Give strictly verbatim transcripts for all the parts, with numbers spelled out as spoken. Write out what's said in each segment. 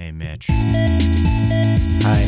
Hey, Mitch. Hi.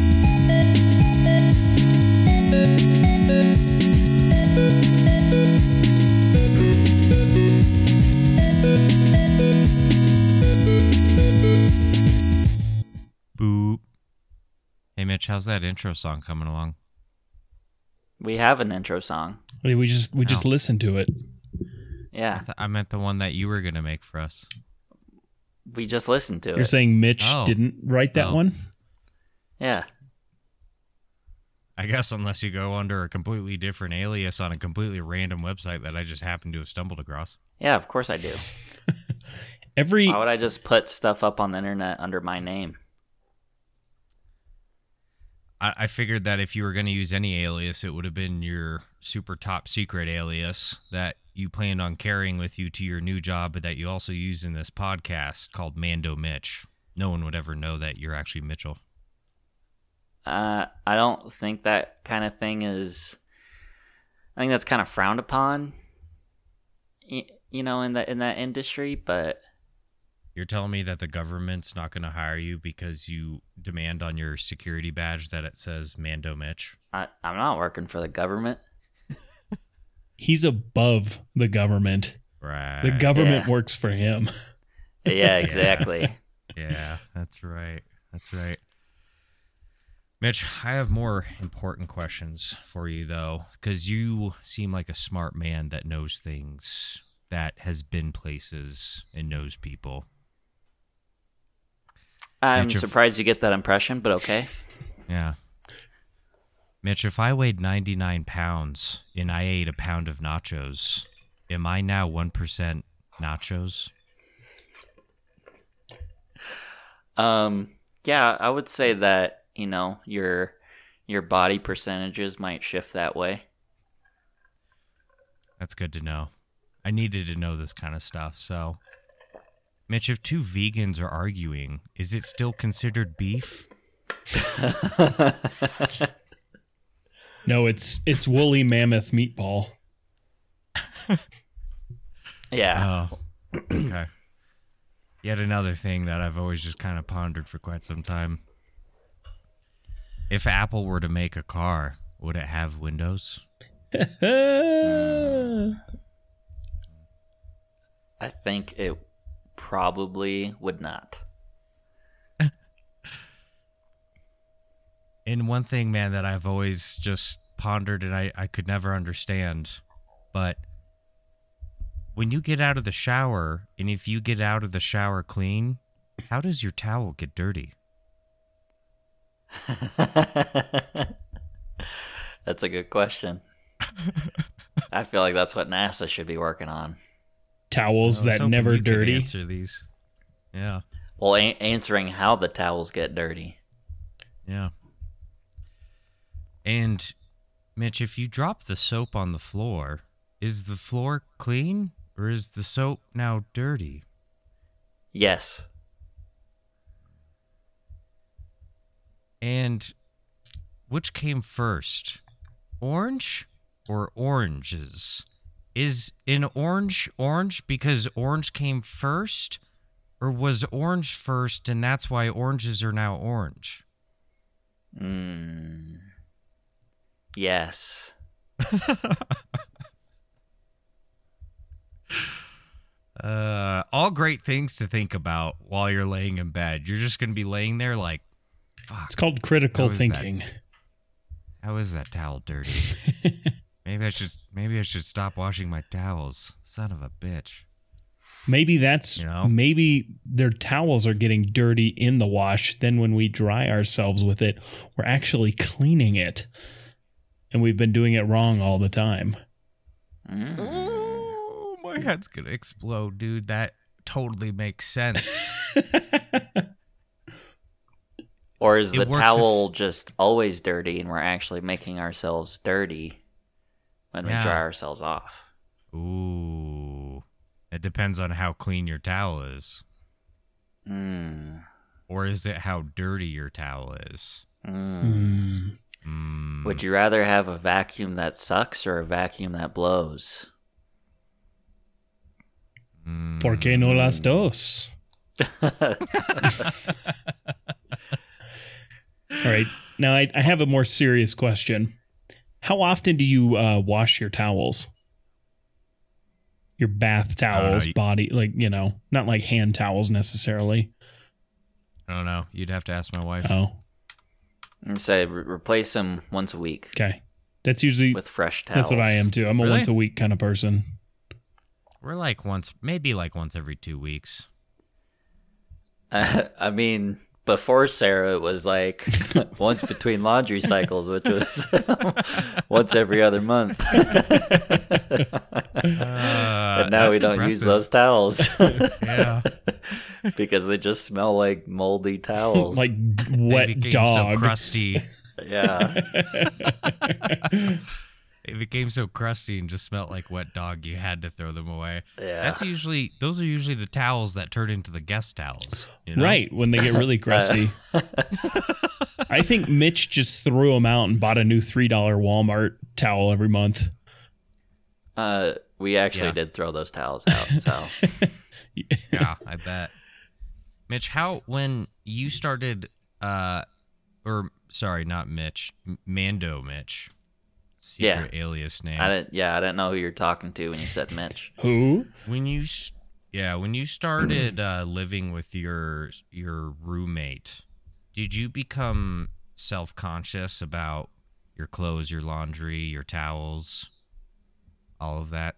Boop. Hey, Mitch, how's that intro song coming along? We have an intro song. We we just we just Oh. listened to it. Yeah, I, th- I meant the one that you were going to make for us. we just listened to You're it. saying Mitch Oh. didn't write that Oh. one? Yeah. I guess unless you go under a completely different alias on a completely random website that I just happened to have stumbled across. Yeah, of course I do. Every Why would I just put stuff up on the internet under my name? I, I figured that if you were going to use any alias, it would have been your super top secret alias that you planned on carrying with you to your new job, but that you also use in this podcast called Mando Mitch. No one would ever know that you're actually Mitchell. Uh, I don't think that kind of thing is. I think that's kind of frowned upon. y- You know, in that in that industry, but You're telling me that the government's not going to hire you because you demand on your security badge that it says Mando Mitch? I, I'm not working for the government. he's above the government. Right. The government Yeah. works for him. Yeah, exactly. Yeah, that's right. That's right. Mitch, I have more important questions for you, though, because you seem like a smart man that knows things, that has been places and knows people. I'm Mitch, if- surprised you get that impression, but okay. Yeah. Mitch, if I weighed ninety-nine pounds and I ate a pound of nachos, am I now one percent nachos? Um, yeah, I would say that, you know, your your body percentages might shift that way. That's good to know. I needed to know this kind of stuff, so... Mitch, if two vegans are arguing, is it still considered beef? No, it's it's woolly mammoth meatball. Yeah. Oh, okay. Yet another thing that I've always just kind of pondered for quite some time. If Apple were to make a car, would it have windows? I think it probably would not. And one thing, man, that I've always just pondered and I, I could never understand, but when you get out of the shower, and if you get out of the shower clean, how does your towel get dirty? That's a good question. I feel like that's what NASA should be working on. Towels I was that hoping never you could dirty. answer these. Yeah, Well, a- answering how the towels get dirty. yeah. And, Mitch, if you drop the soap on the floor, is the floor clean or is the soap now dirty? Yes. And which came first, orange or oranges? Is an orange orange because orange came first, or was orange first and that's why oranges are now orange? Mm. Yes. Uh, all great things to think about while you're laying in bed. You're just going to be laying there like, fuck, It's called critical How is that? thinking. how is that towel dirty? Maybe I should maybe I should stop washing my towels. Son of a bitch. Maybe that's You know? maybe their towels are getting dirty in the wash. Then when we dry ourselves with it, we're actually cleaning it. And we've been doing it wrong all the time. Mm. Oh, my head's gonna explode, dude. That totally makes sense. Or is It the works towel as- just always dirty and we're actually making ourselves dirty when we Yeah. dry ourselves off? Ooh. It depends on how clean your towel is. Mm. Or is it how dirty your towel is? Mm. Mm. Mm. Would you rather have a vacuum that sucks or a vacuum that blows? Mm. ¿Por qué no las dos? Now, I, I have a more serious question. How often do you uh, wash your towels? Your bath towels, know. body, like, you know, not like hand towels necessarily. I don't know. You'd have to ask my wife. Oh, And say re- replace them once a week okay. That's usually, with fresh towels. that's what I am too. I'm a Really? once a week kind of person. We're like once, maybe like once every two weeks. Uh, I mean, before Sarah, it was like once between laundry cycles, which was once every other month. Uh, And now we that's don't use impressive. those towels Yeah. because they just smell like moldy towels. Like They wet became dog. so crusty. yeah. It became so crusty and just smelled like wet dog. You had to throw them away. Yeah. That's usually those are usually the towels that turn into the guest towels. You know? Right, when they get really crusty. I think Mitch just threw them out and bought a new three dollar Walmart towel every month. Uh, we actually Yeah. did throw those towels out. So Yeah, I bet. Mitch, how when you started, uh, or sorry, not Mitch, M- Mando Mitch, secret alias name. I didn't. Yeah, I didn't know who you're talking to when you said Mitch. Who? When you, s- yeah, when you started uh, living with your your roommate, did you become self conscious about your clothes, your laundry, your towels, all of that?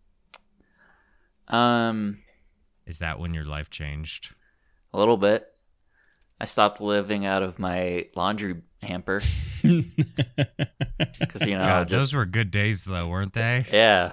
Um, Is that when your life changed? a little bit. I stopped living out of my laundry hamper because you know God, just those were good days, though, weren't they? yeah.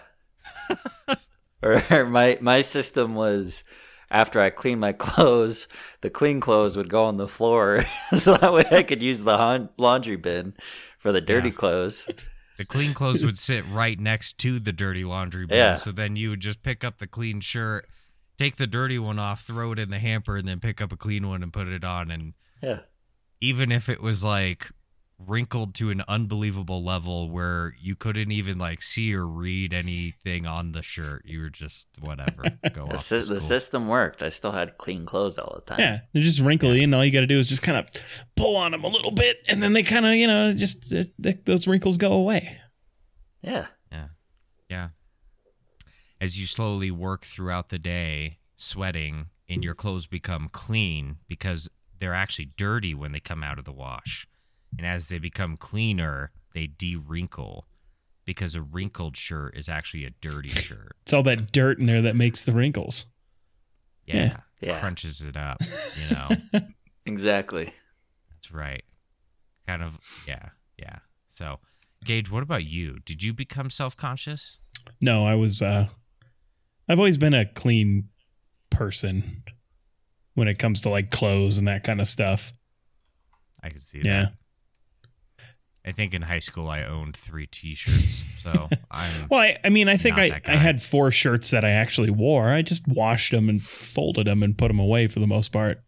Or my my system was after I cleaned my clothes, the clean clothes would go on the floor, so that way I could use the hon- laundry bin for the dirty Yeah. clothes. The clean clothes would sit right next to the dirty laundry bin. Yeah. So then you would just pick up the clean shirt, take the dirty one off, throw it in the hamper, and then pick up a clean one and put it on. And Yeah. even if it was like wrinkled to an unbelievable level where you couldn't even like see or read anything on the shirt, you were just whatever. Go The, off sy- to the school. system worked. I still had clean clothes all the time. Yeah, they're just wrinkly, and all you got to do is just kind of pull on them a little bit, and then they kind of, you know, just uh, th- those wrinkles go away. Yeah. Yeah. Yeah. As you slowly work throughout the day, sweating, and your clothes become clean because they're actually dirty when they come out of the wash. And as they become cleaner, they de-wrinkle because a wrinkled shirt is actually a dirty shirt. It's all that dirt in there that makes the wrinkles. Yeah. Yeah. Crunches it up, you know. Exactly. That's right. Kind of, yeah, yeah. So, Gage, what about you? Did you become self-conscious? No, I was. uh I've always been a clean person when it comes to like clothes and that kind of stuff. I could see Yeah. that. I think in high school I owned three T-shirts, so I'm Well, I, I mean, I think Not I, that guy. I had four shirts that I actually wore. I just washed them and folded them and put them away for the most part.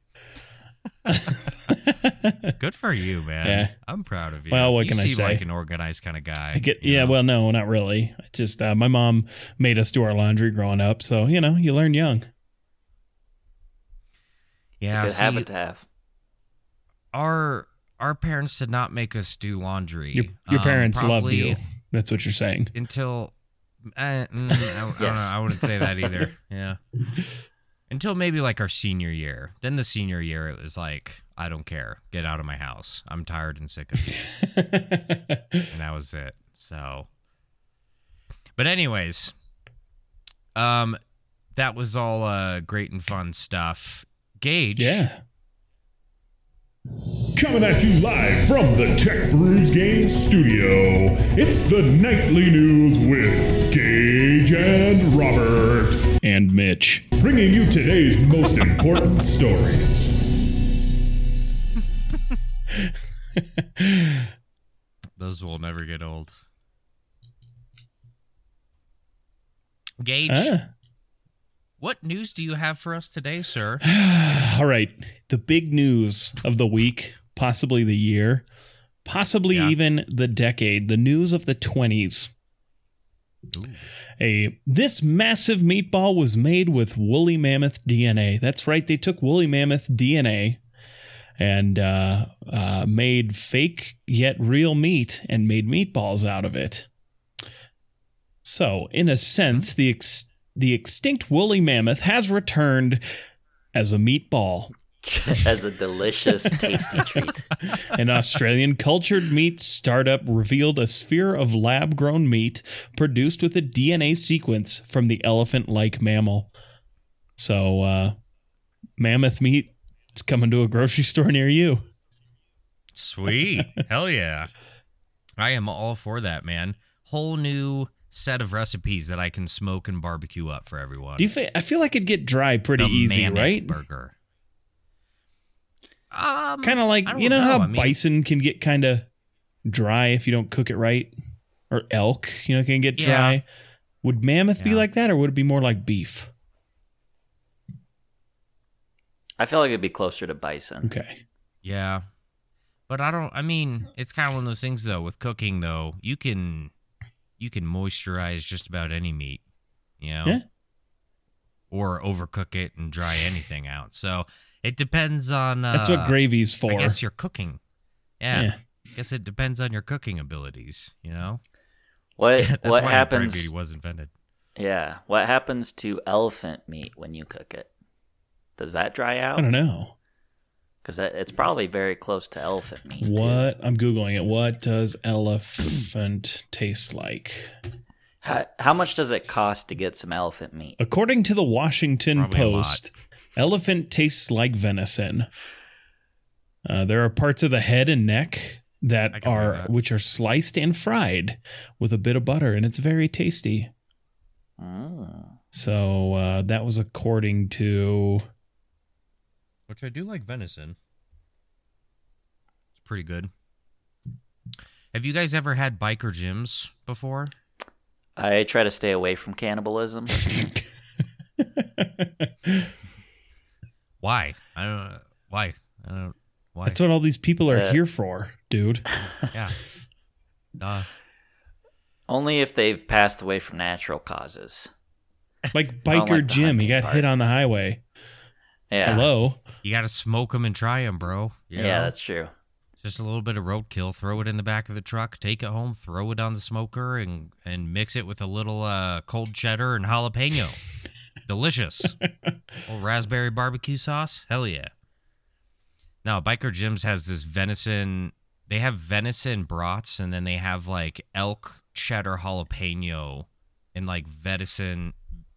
good for you, man. Yeah. I'm proud of you. Well, what you can I seem say? like an organized kind of guy. I get, you yeah, know? well, no, not really. I just uh, my mom made us do our laundry growing up, so you know, you learn young. yeah. It's a good see, habit to have. our our parents did not make us do laundry. Your, your Um, parents loved probably you. That's what you're saying. until. Uh, mm, I, I don't know. Yes. I wouldn't say that either. Yeah. Until maybe like our senior year. Then the senior year, it was like, I don't care. Get out of my house. I'm tired and sick of you. And that was it. So, but anyways, um, that was all uh great and fun stuff. Gage, Yeah. Coming at you live from the Tech Brews Games studio, it's the Nightly News with Gage and Robert, And Mitch. bringing you today's most important stories. those will never get old. Gage, Ah. what news do you have for us today, sir? All right. The big news of the week, possibly the year, possibly Yeah. even the decade, the news of the twenties. A this massive meatball was made with woolly mammoth D N A. That's right, they took woolly mammoth D N A and uh, uh, made fake yet real meat and made meatballs out of it. So, in a sense, the ex- the extinct woolly mammoth has returned as a meatball. As a delicious, tasty treat. An Australian cultured meat startup revealed a sphere of lab-grown meat produced with a D N A sequence from the elephant-like mammal. So, uh, mammoth meat is coming to a grocery store near you. Sweet. Hell yeah. I am all for that, man. Whole new set of recipes that I can smoke and barbecue up for everyone. Do you feel, I feel like it'd get dry pretty The easy, mammoth right? burger. Um, Kind of like, I don't you know, know. how I mean- bison can get kind of dry if you don't cook it right? Or elk, you know, can get dry. Yeah. Would mammoth be Yeah. like that, or would it be more like beef? I feel like it'd be closer to bison. Okay. Yeah. But I don't, I mean, it's kind of one of those things, though, with cooking, though. You can, you can moisturize just about any meat, you know? Yeah. Or overcook it and dry anything out. So it depends on. Uh, That's what gravy's for. I guess you're cooking. Yeah. Yeah. I guess it depends on your cooking abilities, you know? What That's what why happens? gravy was invented. Yeah, what happens to elephant meat when you cook it? Does that dry I out? don't know. Because it's probably very close to elephant meat. too. What? I'm Googling it. What does elephant taste like? How, how much does it cost to get some elephant meat? According to the Washington Probably a lot. Post, elephant tastes like venison. Uh, there are parts of the head and neck I that can believe are that. which are sliced and fried with a bit of butter, and it's very tasty. Mm. So uh, that was according to. Which I do like venison. It's pretty good. Have you guys ever had biker gyms before? I try to stay away from cannibalism. Why? I don't know. Why? I don't why. That's what all these people are Uh, here for, dude. Yeah. Duh. Only if they've passed away from natural causes. Like don't biker like the Jim, he hunting got part. hit on the highway. Yeah. Hello. You got to smoke them and try them, bro. You Yeah, know? that's true. Just a little bit of roadkill. Throw it in the back of the truck. Take it home. Throw it on the smoker and and mix it with a little uh, cold cheddar and jalapeno. Delicious. Little raspberry barbecue sauce. Hell yeah. No, Biker Jim's has this venison. They have venison brats, and then they have like elk cheddar jalapeno and like venison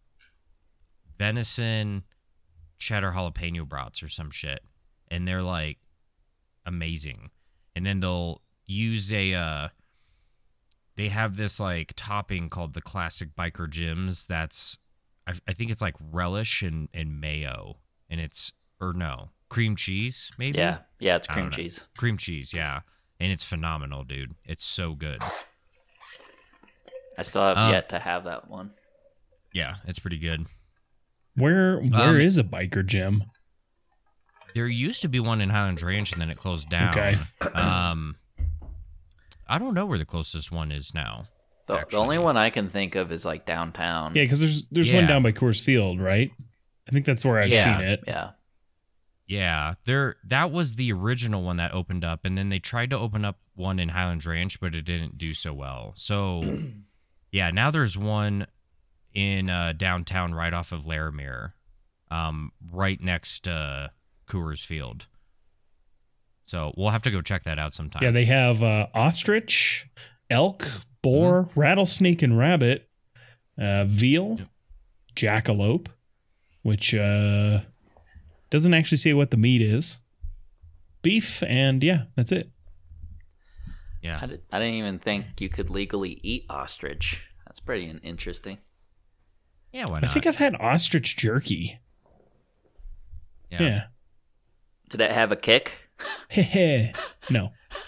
venison cheddar jalapeno brats or some shit. And they're like amazing. And then they'll use a uh they have this like topping called the classic Biker Jim's that's I, I think it's like relish and, and mayo, and it's or no cream cheese maybe. Yeah. Yeah, it's I cream don't know. cheese. Cream cheese, yeah, and it's phenomenal, dude. It's so good. I still have Uh, yet to have that one. Yeah, it's pretty good. Where where Um, is a biker Jim? There used to be one in Highlands Ranch, and then it closed down. Okay. Um, I don't know where the closest one is now. The, the actually. only one I can think of is like downtown. Yeah, because there's there's one Yeah. down by Coors Field, right? I think that's where I've Yeah. seen it. Yeah. Yeah, there. That was the original one that opened up, and then they tried to open up one in Highlands Ranch, but it didn't do so well. So, yeah, now there's one in uh, downtown, right off of Laramie, um, right next to Coors Field. So we'll have to go check that out sometime. Yeah, they have uh, ostrich, elk, boar, Mm-hmm. rattlesnake, and rabbit, uh, veal, jackalope, which uh, doesn't actually say what the meat is, beef, and yeah, that's it. yeah. I, did, I didn't even think you could legally eat ostrich. That's pretty in- interesting. Yeah, why I not? think I've had ostrich jerky. yeah. Yeah. Did it have a kick? Heh no.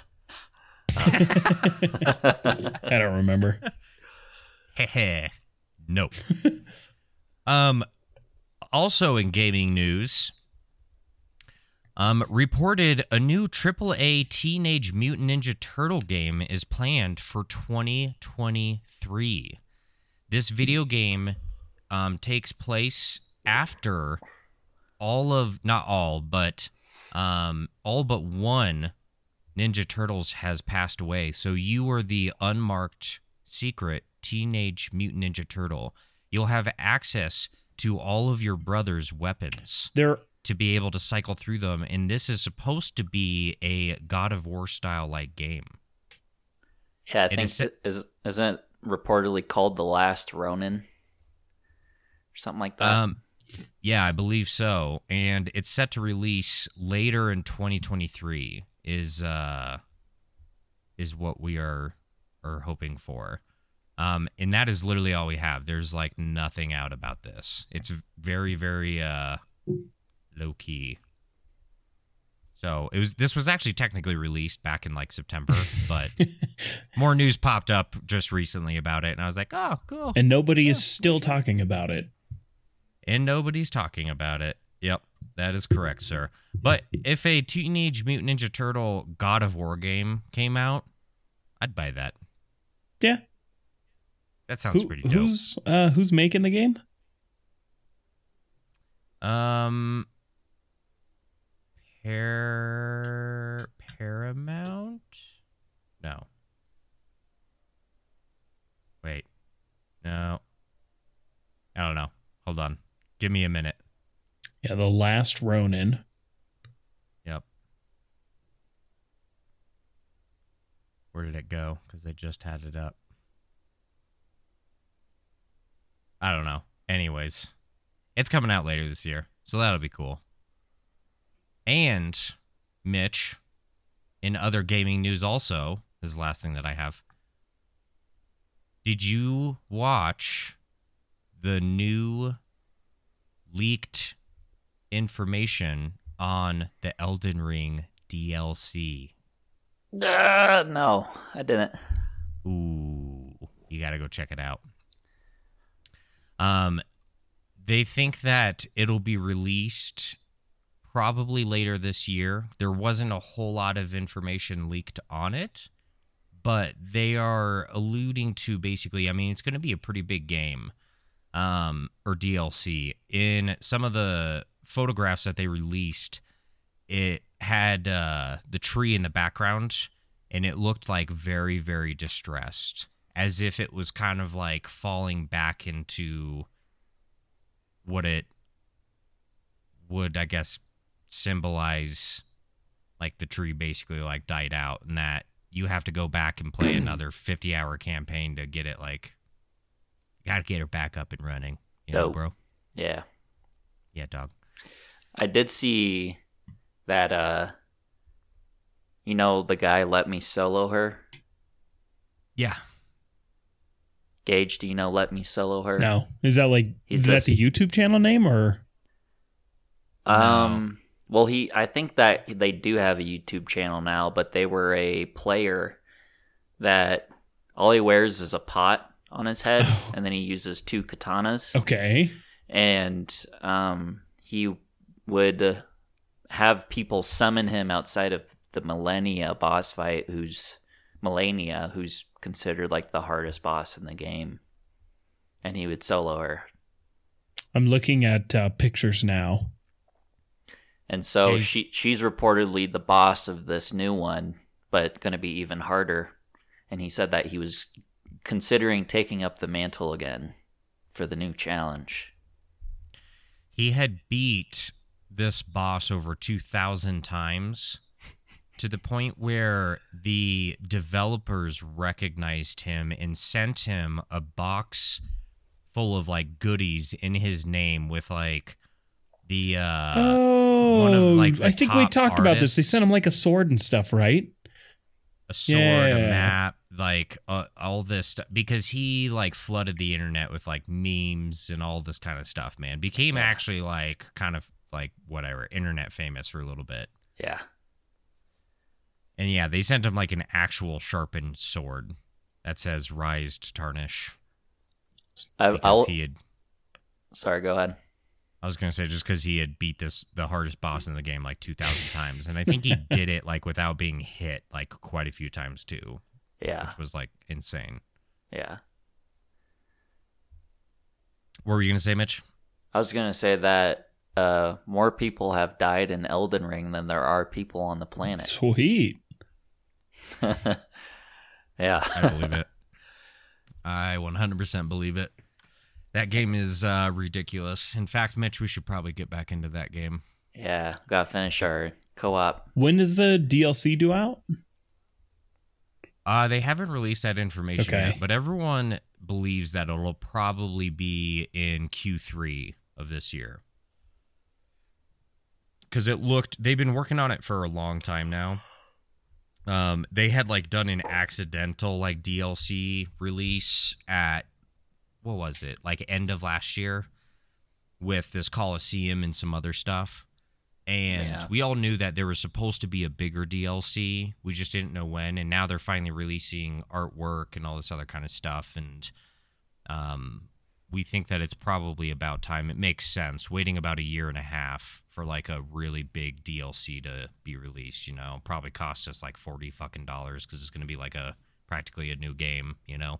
I don't remember. Heh no. um, also in gaming news, um, reported a new triple A Teenage Mutant Ninja Turtle game is planned for twenty twenty-three. This video game um, takes place after all of, not all, but Um, all but one Ninja Turtles has passed away. So you are the unmarked secret Teenage Mutant Ninja Turtle. You'll have access to all of your brother's weapons There, to be able to cycle through them. And this is supposed to be a God of War style like game. Yeah, I It think is- it is isn't it reportedly called The Last Ronin or something like that. Um, yeah, I believe so. And it's set to release later in twenty twenty-three is uh is what we are are hoping for. Um, and that is literally all we have. There's like nothing out about this. It's very, very uh low key. So it was. This was actually technically released back in like September, but more news popped up just recently about it, and I was like, "Oh, cool." and nobody is still talking about it. And nobody's talking about it. Yep, that is correct, sir. But if a Teenage Mutant Ninja Turtle God of War game came out, I'd buy that. Yeah. That sounds Who- pretty dope. who's uh, who's making the game? Um, Par- Paramount? No. Wait. No. I don't know. Hold on. Give me a minute. Yeah, The Last Ronin. Yep. Where did it go? Because I just had it up. I don't know. Anyways, it's coming out later this year, so that'll be cool. And, Mitch, in other gaming news also, this is the last thing that I have. Did you watch the new leaked information on the Elden Ring D L C? Uh, no, I didn't. Ooh, you got to go check it out. Um, they think that it'll be released probably later this year. There wasn't a whole lot of information leaked on it, but they are alluding to basically, I mean, it's going to be a pretty big game, um, or D L C. In some of the photographs that they released, it had uh, the tree in the background, and it looked like very, very distressed, as if it was kind of like falling back into what it would, I guess, symbolize, like the tree basically like died out, and that you have to go back and play another fifty hour campaign to get it, like, you gotta get her back up and running. You know, Dope. bro? Yeah, Yeah, dog. I did see that. Uh, you know, the guy let me solo her. Yeah. Gage, do you know Let Me Solo Her? No, is that like He's is that this- the YouTube channel name or? Um. Well, he. I think that they do have a YouTube channel now, but they were a player that all he wears is a pot on his head, and then he uses two katanas, Okay. and um, he would uh, have people summon him outside of the Millennia boss fight, who's Melania, who's considered like the hardest boss in the game, and he would solo her. I'm looking at uh, pictures now. And so Hey. she she's reportedly the boss of this new one, but going to be even harder. And he said that he was considering taking up the mantle again for the new challenge. He had beat this boss over two thousand times, to the point where the developers recognized him and sent him a box full of like goodies in his name with like the uh Oh, one of, like, the I think we top talked about this. They artists. sent him like a sword and stuff, right? a sword, a Yeah. map, like uh, all this stuff, because he like flooded the internet with like memes and all this kind of stuff, man. Became actually like kind of like whatever, internet famous for a little bit. Yeah. And yeah, they sent him like an actual sharpened sword that says Rise to Tarnish. I, Because I'll, he had, sorry, go ahead. I was going to say, just because he had beat this, the hardest boss in the game like two thousand times. And I think he did it like without being hit like quite a few times too, Yeah. which was like insane. Yeah. What were you going to say, Mitch? I was going to say that uh, more people have died in Elden Ring than there are people on the planet. Sweet. Yeah. I believe it. I one hundred percent believe it. That game is uh, ridiculous. In fact, Mitch, we should probably get back into that game. Yeah, gotta finish our co-op. When does the D L C due out? Uh, they haven't released that information Okay. yet, but everyone believes that it'll probably be in Q three of this year. Because it looked, they've been working on it for a long time now. Um, they had like done an accidental like D L C release at, what was it, like end of last year with this Coliseum and some other stuff. And Yeah. we all knew that there was supposed to be a bigger D L C. We just didn't know when. And now they're finally releasing artwork and all this other kind of stuff. And um, we think that it's probably about time. It makes sense waiting about a year and a half for like a really big D L C to be released. You know, probably costs us like forty fucking dollars because it's going to be like a practically a new game. You know,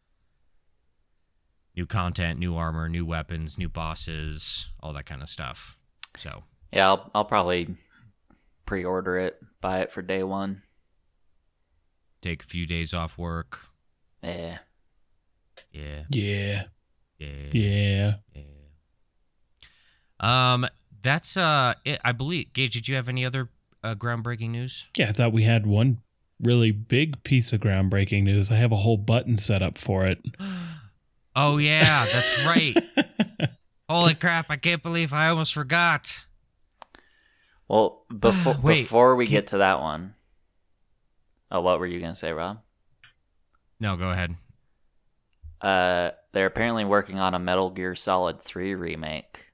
new content, new armor, new weapons, new bosses, all that kind of stuff. So. Yeah, I'll I'll probably pre-order it, buy it for day one. Take a few days off work. Yeah. Yeah. Yeah. Yeah. Yeah. Yeah. Um, that's uh, it, I believe. Gage, did you have any other uh, groundbreaking news? Yeah, I thought we had one really big piece of groundbreaking news. I have a whole button set up for it. Oh yeah, that's right. Holy crap! I can't believe I almost forgot. Well, before Wait, before we can- get to that one, oh, what were you gonna say, Rob? No, go ahead. Uh, they're apparently working on a Metal Gear Solid three remake.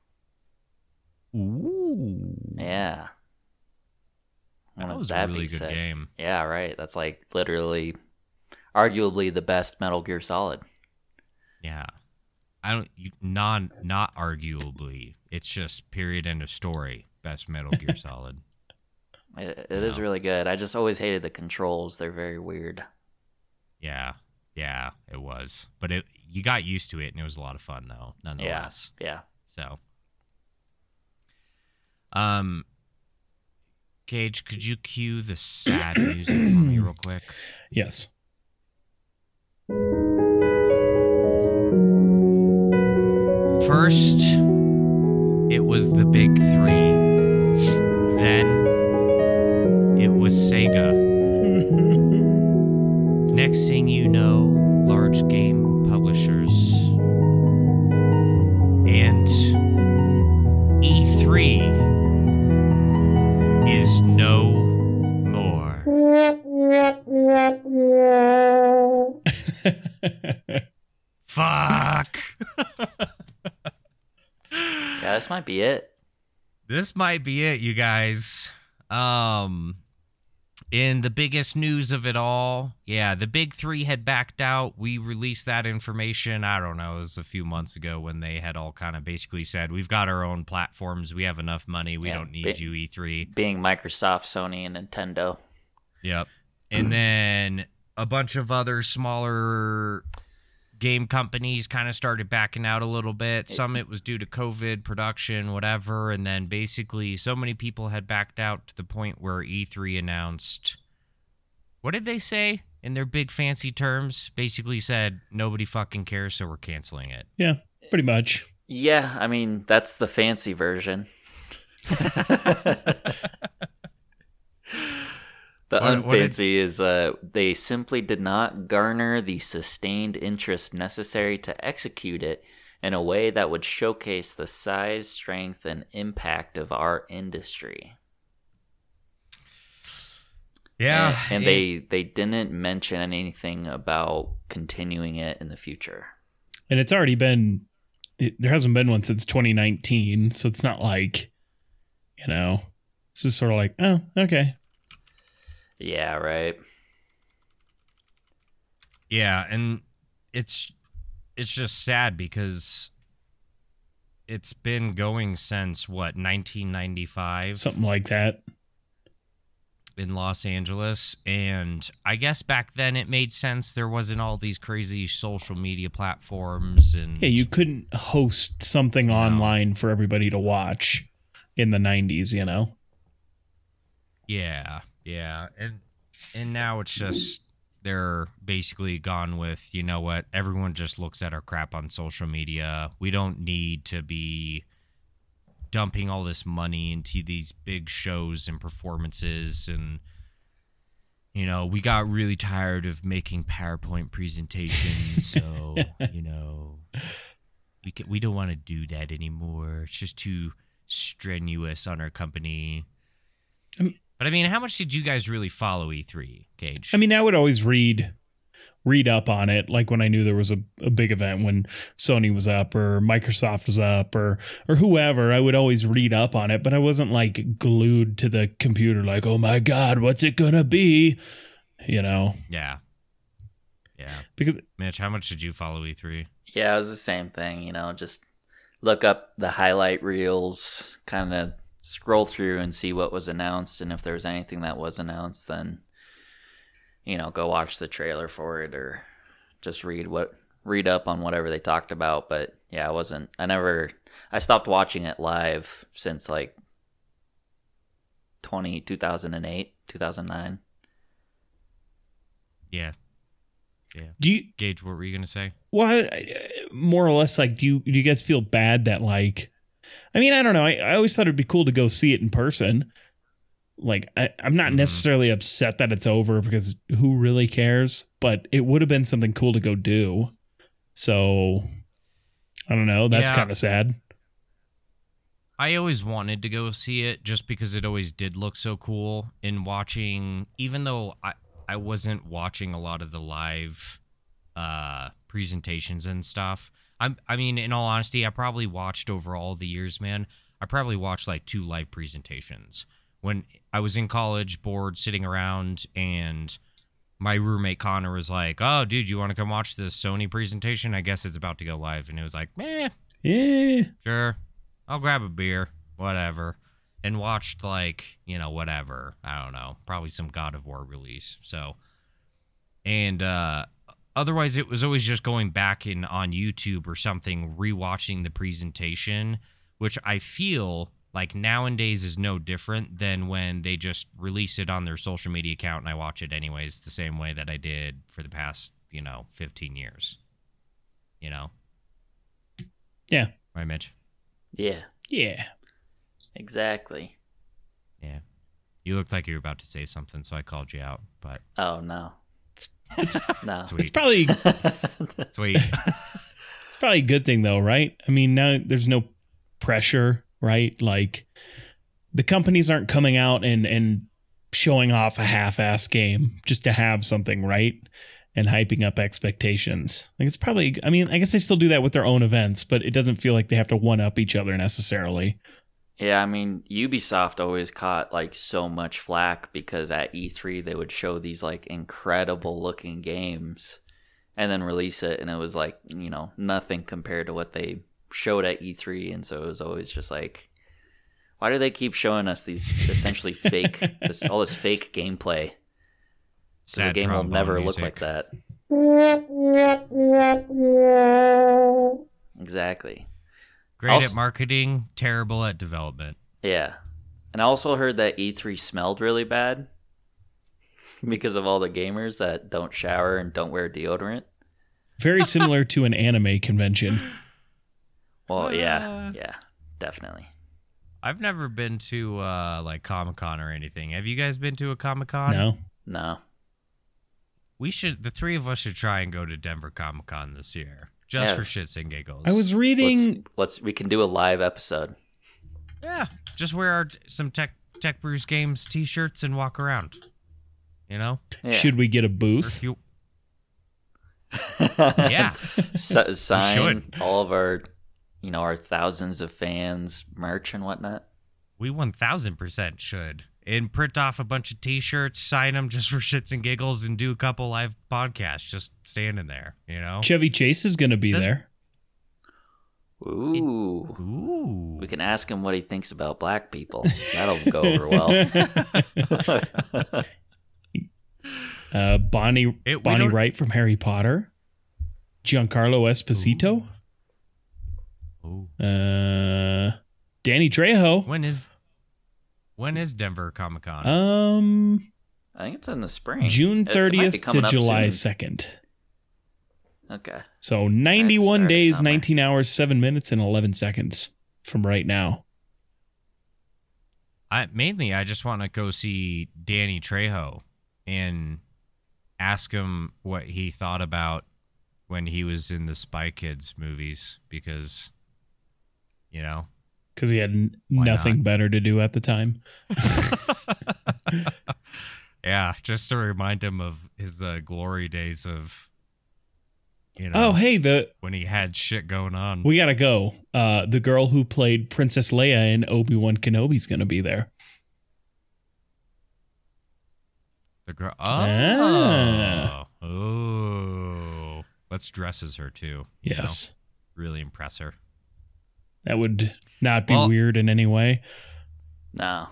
Ooh, Yeah. that Wouldn't was a that be really good sick? game. Yeah, right. That's like literally, arguably the best Metal Gear Solid. Yeah, I don't. You, non, not arguably. It's just period end of story. Best Metal Gear Solid. It, it is really good. I just always hated the controls. They're very weird. Yeah, yeah, it was. But it you got used to it, and it was a lot of fun, though, nonetheless. Yeah. So, um, Gage, could you cue the sad music for me real quick? Yes. First, it was the big three. Then, it was Sega. Next thing you know, large game publishers. And E three is no more. Fuck. Yeah, this might be it. This might be it, you guys. Um, in the biggest news of it all, yeah, the big three had backed out. We released that information, I don't know, it was a few months ago when they had all kind of basically said, we've got our own platforms, we have enough money, we Yeah, don't need bi- you, E three. Being Microsoft, Sony, and Nintendo. Yep. And then a bunch of other smaller game companies kind of started backing out a little bit. Some it was due to COVID, production, whatever. And then basically so many people had backed out to the point where E three announced, what did they say in their big fancy terms? Basically said, nobody fucking cares, so we're canceling it. Yeah, pretty much. Yeah, I mean, that's the fancy version. The What- what did- unfancy is uh, they simply did not garner the sustained interest necessary to execute it in a way that would showcase the size, strength, and impact of our industry. Yeah. and, and it- they they didn't mention anything about continuing it in the future. And it's already been, it, there hasn't been one since twenty nineteen. So it's not like, you know, it's just sort of like, oh, okay. Yeah, right. Yeah, and it's it's just sad because it's been going since what, nineteen ninety-five Something like that. in Los Angeles, and I guess back then it made sense. There wasn't all these crazy social media platforms, and Yeah, you couldn't host something online for everybody to watch. in the nineties, you know? Yeah, yeah. And and now it's just they're basically gone with, you know what, everyone just looks at our crap on social media. We don't need to be dumping all this money into these big shows and performances, and you know, we got really tired of making PowerPoint presentations, so you know, we can, we don't want to do that anymore. It's just too strenuous on our company. Um, but I mean, how much did you guys really follow E three, Gage? I mean, I would always read read up on it, like when I knew there was a, a big event, when Sony was up or Microsoft was up or or whoever, I would always read up on it, but I wasn't like glued to the computer like, oh my God, what's it gonna be? You know? Yeah. Yeah. Because Mitch, how much did you follow E three? Yeah, it was the same thing, you know, just look up the highlight reels, kind of scroll through and see what was announced, and if there was anything that was announced, then you know, go watch the trailer for it or just read what read up on whatever they talked about. But yeah, I wasn't I never I stopped watching it live since like twenty, two thousand eight, two thousand nine. Yeah. Yeah. do you Gage, what were you going to say? well I- I- more or less, like, do you do you guys feel bad that, like, I mean, I don't know, I, I always thought it'd be cool to go see it in person. Like, I, I'm not necessarily upset that it's over because who really cares? But it would have been something cool to go do. So, I don't know. That's Yeah. kind of sad. I always wanted to go see it just because it always did look so cool. In watching, even though I, I wasn't watching a lot of the live uh, presentations and stuff. I'm, I mean, in all honesty, I probably watched over all the years, man. I probably watched like two live presentations. When I was in college, bored, sitting around, and my roommate Connor was like, oh, dude, you want to come watch this Sony presentation? I guess it's about to go live. And it was like, eh, Yeah. sure, I'll grab a beer, whatever. And watched, like, you know, whatever. I don't know. Probably some God of War release. So, and uh, otherwise, it was always just going back in on YouTube or something, rewatching the presentation, which I feel like nowadays is no different than when they just release it on their social media account and I watch it anyways, the same way that I did for the past, you know, fifteen years. You know? Yeah. Right, Mitch? Yeah, Yeah. exactly. Yeah. You looked like you were about to say something, so I called you out, but Oh no. no. sweet. It's probably Sweet. it's probably a good thing though, right? I mean, now there's no pressure, right? Like, the companies aren't coming out and and showing off a half-ass game just to have something, right? And hyping up expectations. Like, it's probably, I mean, I guess they still do that with their own events, but it doesn't feel like they have to one up each other necessarily. Yeah, I mean, Ubisoft always caught like so much flack because at E three they would show these like incredible looking games and then release it, and it was like, you know, nothing compared to what they showed at E three. And so it was always just like, why do they keep showing us these essentially fake, this, all this fake gameplay? Because the Sad game will trombone never music. look like that. Exactly. Great Also- at marketing, terrible at development. Yeah. And I also heard that E three smelled really bad because of all the gamers that don't shower and don't wear deodorant. Very similar to an anime convention. Well, yeah. Uh. Yeah, definitely. I've never been to uh, like Comic-Con or anything. Have you guys been to a Comic-Con? No. No. We should, the three of us should try and go to Denver Comic-Con this year. Just Yeah. for shits and giggles. I was Let's, reading let's we can do a live episode. Yeah. Just wear our, some Tech Tech Brews Games t-shirts and walk around. You know? Yeah. should we get a Or if booth? you, yeah. S- sign should. all of our, you know, our thousands of fans merch and whatnot. We one thousand percent should. And print off a bunch of t-shirts, sign them just for shits and giggles, and do a couple live podcasts just standing there, you know? Chevy Chase is going to be That's- there. Ooh. Ooh. We can ask him what he thinks about black people. That'll go over well. Uh, Bonnie It- we Bonnie don't- Wright from Harry Potter. Giancarlo Esposito. Ooh. Uh, Danny Trejo. When is when is Denver Comic Con? Um, I think it's in the spring. June It- it might be thirtieth to coming up July soon. second. Okay. So ninety-one start days, summer. nineteen hours, seven minutes, and eleven seconds from right now. I mainly I just want to go see Danny Trejo and ask him what he thought about when he was in the Spy Kids movies, because you know, Because he had n- Why nothing not? better to do at the time. yeah, just to remind him of his uh, glory days of, you know, Oh, hey, the when he had shit going on. we gotta go. Uh, the girl who played Princess Leia in Obi-Wan Kenobi's gonna be there. The girl. Oh, Ah. oh, let's dress as her too. you know? Yes, Really impress her. that would not be Well- weird in any way. No.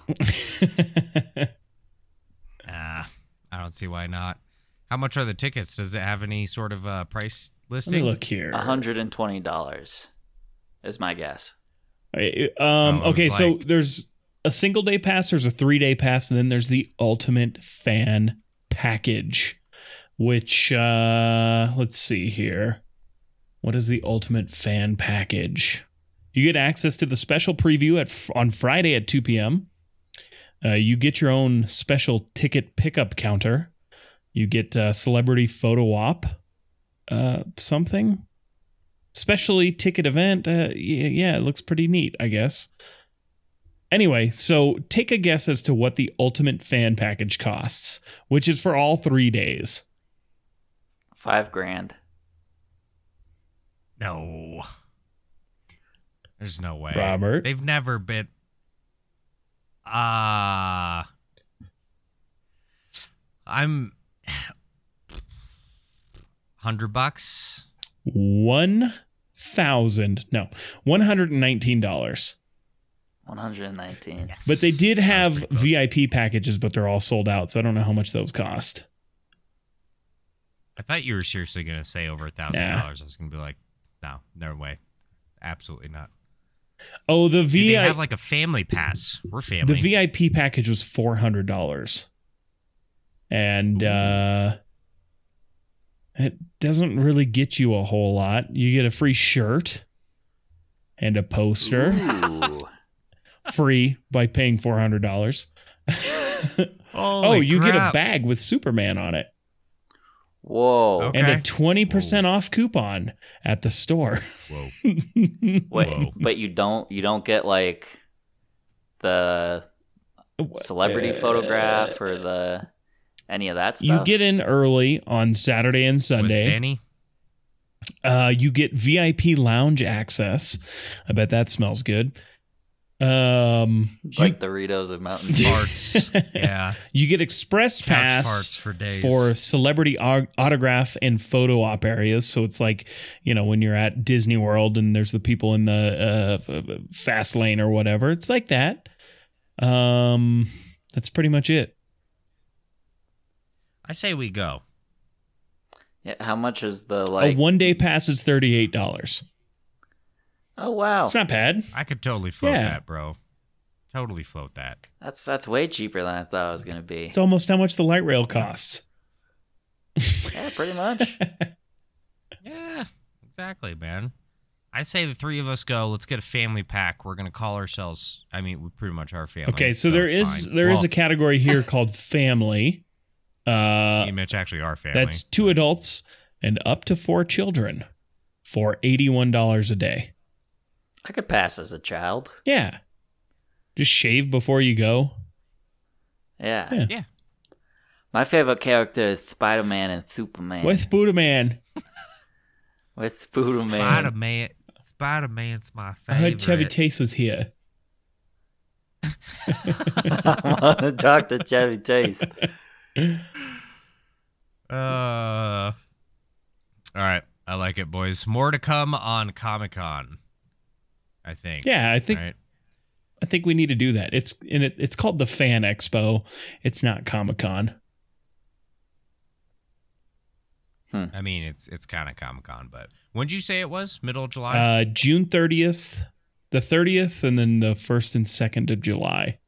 Ah, I don't see why not. How much are the tickets? Does it have any sort of uh, price Let me listing? look here. one hundred twenty dollars is my guess. I- Um, Oh, it was okay, so like- there's a single day pass, there's a three day pass, and then there's the ultimate fan package, which, uh, let's see here. What is the ultimate fan package? You get access to the special preview at on Friday at two p.m. Uh, you get your own special ticket pickup counter. You get uh, celebrity photo op, uh, something. Specially ticket event. Uh, y- yeah, it looks pretty neat, I guess. Anyway, so take a guess as to what the ultimate fan package costs, which is for all three days. Five grand. No. There's no way. Robert? They've never been. Uh I'm hundred bucks. One thousand, no, one hundred and nineteen dollars. one hundred nineteen. Yes. But they did That was have pretty close. V I P packages, but they're all sold out, so I don't know how much those cost. I thought you were seriously gonna say over a thousand Nah. dollars. I was gonna be like, no, no way. Absolutely not. Oh, the Do V they I have like a family pass? We're family. the V I P package was four hundred dollars, and uh, it doesn't really get you a whole lot. You get a free shirt and a poster, Ooh. free by paying four hundred dollars. Oh, Holy you get a crap. bag with Superman on it Whoa. Okay. and a twenty percent off coupon at the store. Whoa. Wait, Whoa. but you don't you don't get like the celebrity photograph or the any of that stuff? You get in early on Saturday and With Sunday. Benny? Uh, you get V I P lounge access. I bet that smells good. Um, like Doritos of Mountain Dew. Farts. Yeah. you get express Couch pass farts for days. for celebrity au- autograph and photo op areas. So it's like, you know, when you're at Disney World and there's the people in the uh, f- fast lane or whatever. It's like that. Um, that's pretty much it. I say we go. Yeah, how much is the like? A one day pass is thirty-eight dollars. Oh wow, It's not bad. I could totally float Yeah. that, bro. Totally float that. that's that's way cheaper than I thought it was gonna be. It's almost how much the light rail costs. Yeah, pretty much. Yeah, exactly, man. I say the three of us go. Let's get a family pack. We're gonna call ourselves. I mean, we pretty much are family. Okay, so there it's is fine. there is Well, a category here called family. Uh, me and Mitch actually are family. that's two adults and up to four children for eighty-one dollars a day. I could pass as a child. Yeah. Just shave before you go. Yeah. Yeah. Yeah. My favorite character is Spider Man and Superman. With Buddha Man. with Spider Man. Spider Man. Spider Man's my I favorite. heard Chevy Chase was here. I want to talk to Chevy Chase. Uh. All right, I like it, boys. More to come on Comic Con. I think. Yeah, I think Right? I think we need to do that. It's in it it's called the Fan Expo. It's not Comic-Con. I mean, it's it's kind of Comic Con, but when did you say it was? Middle of July. Uh June thirtieth the thirtieth and then the first and second of July.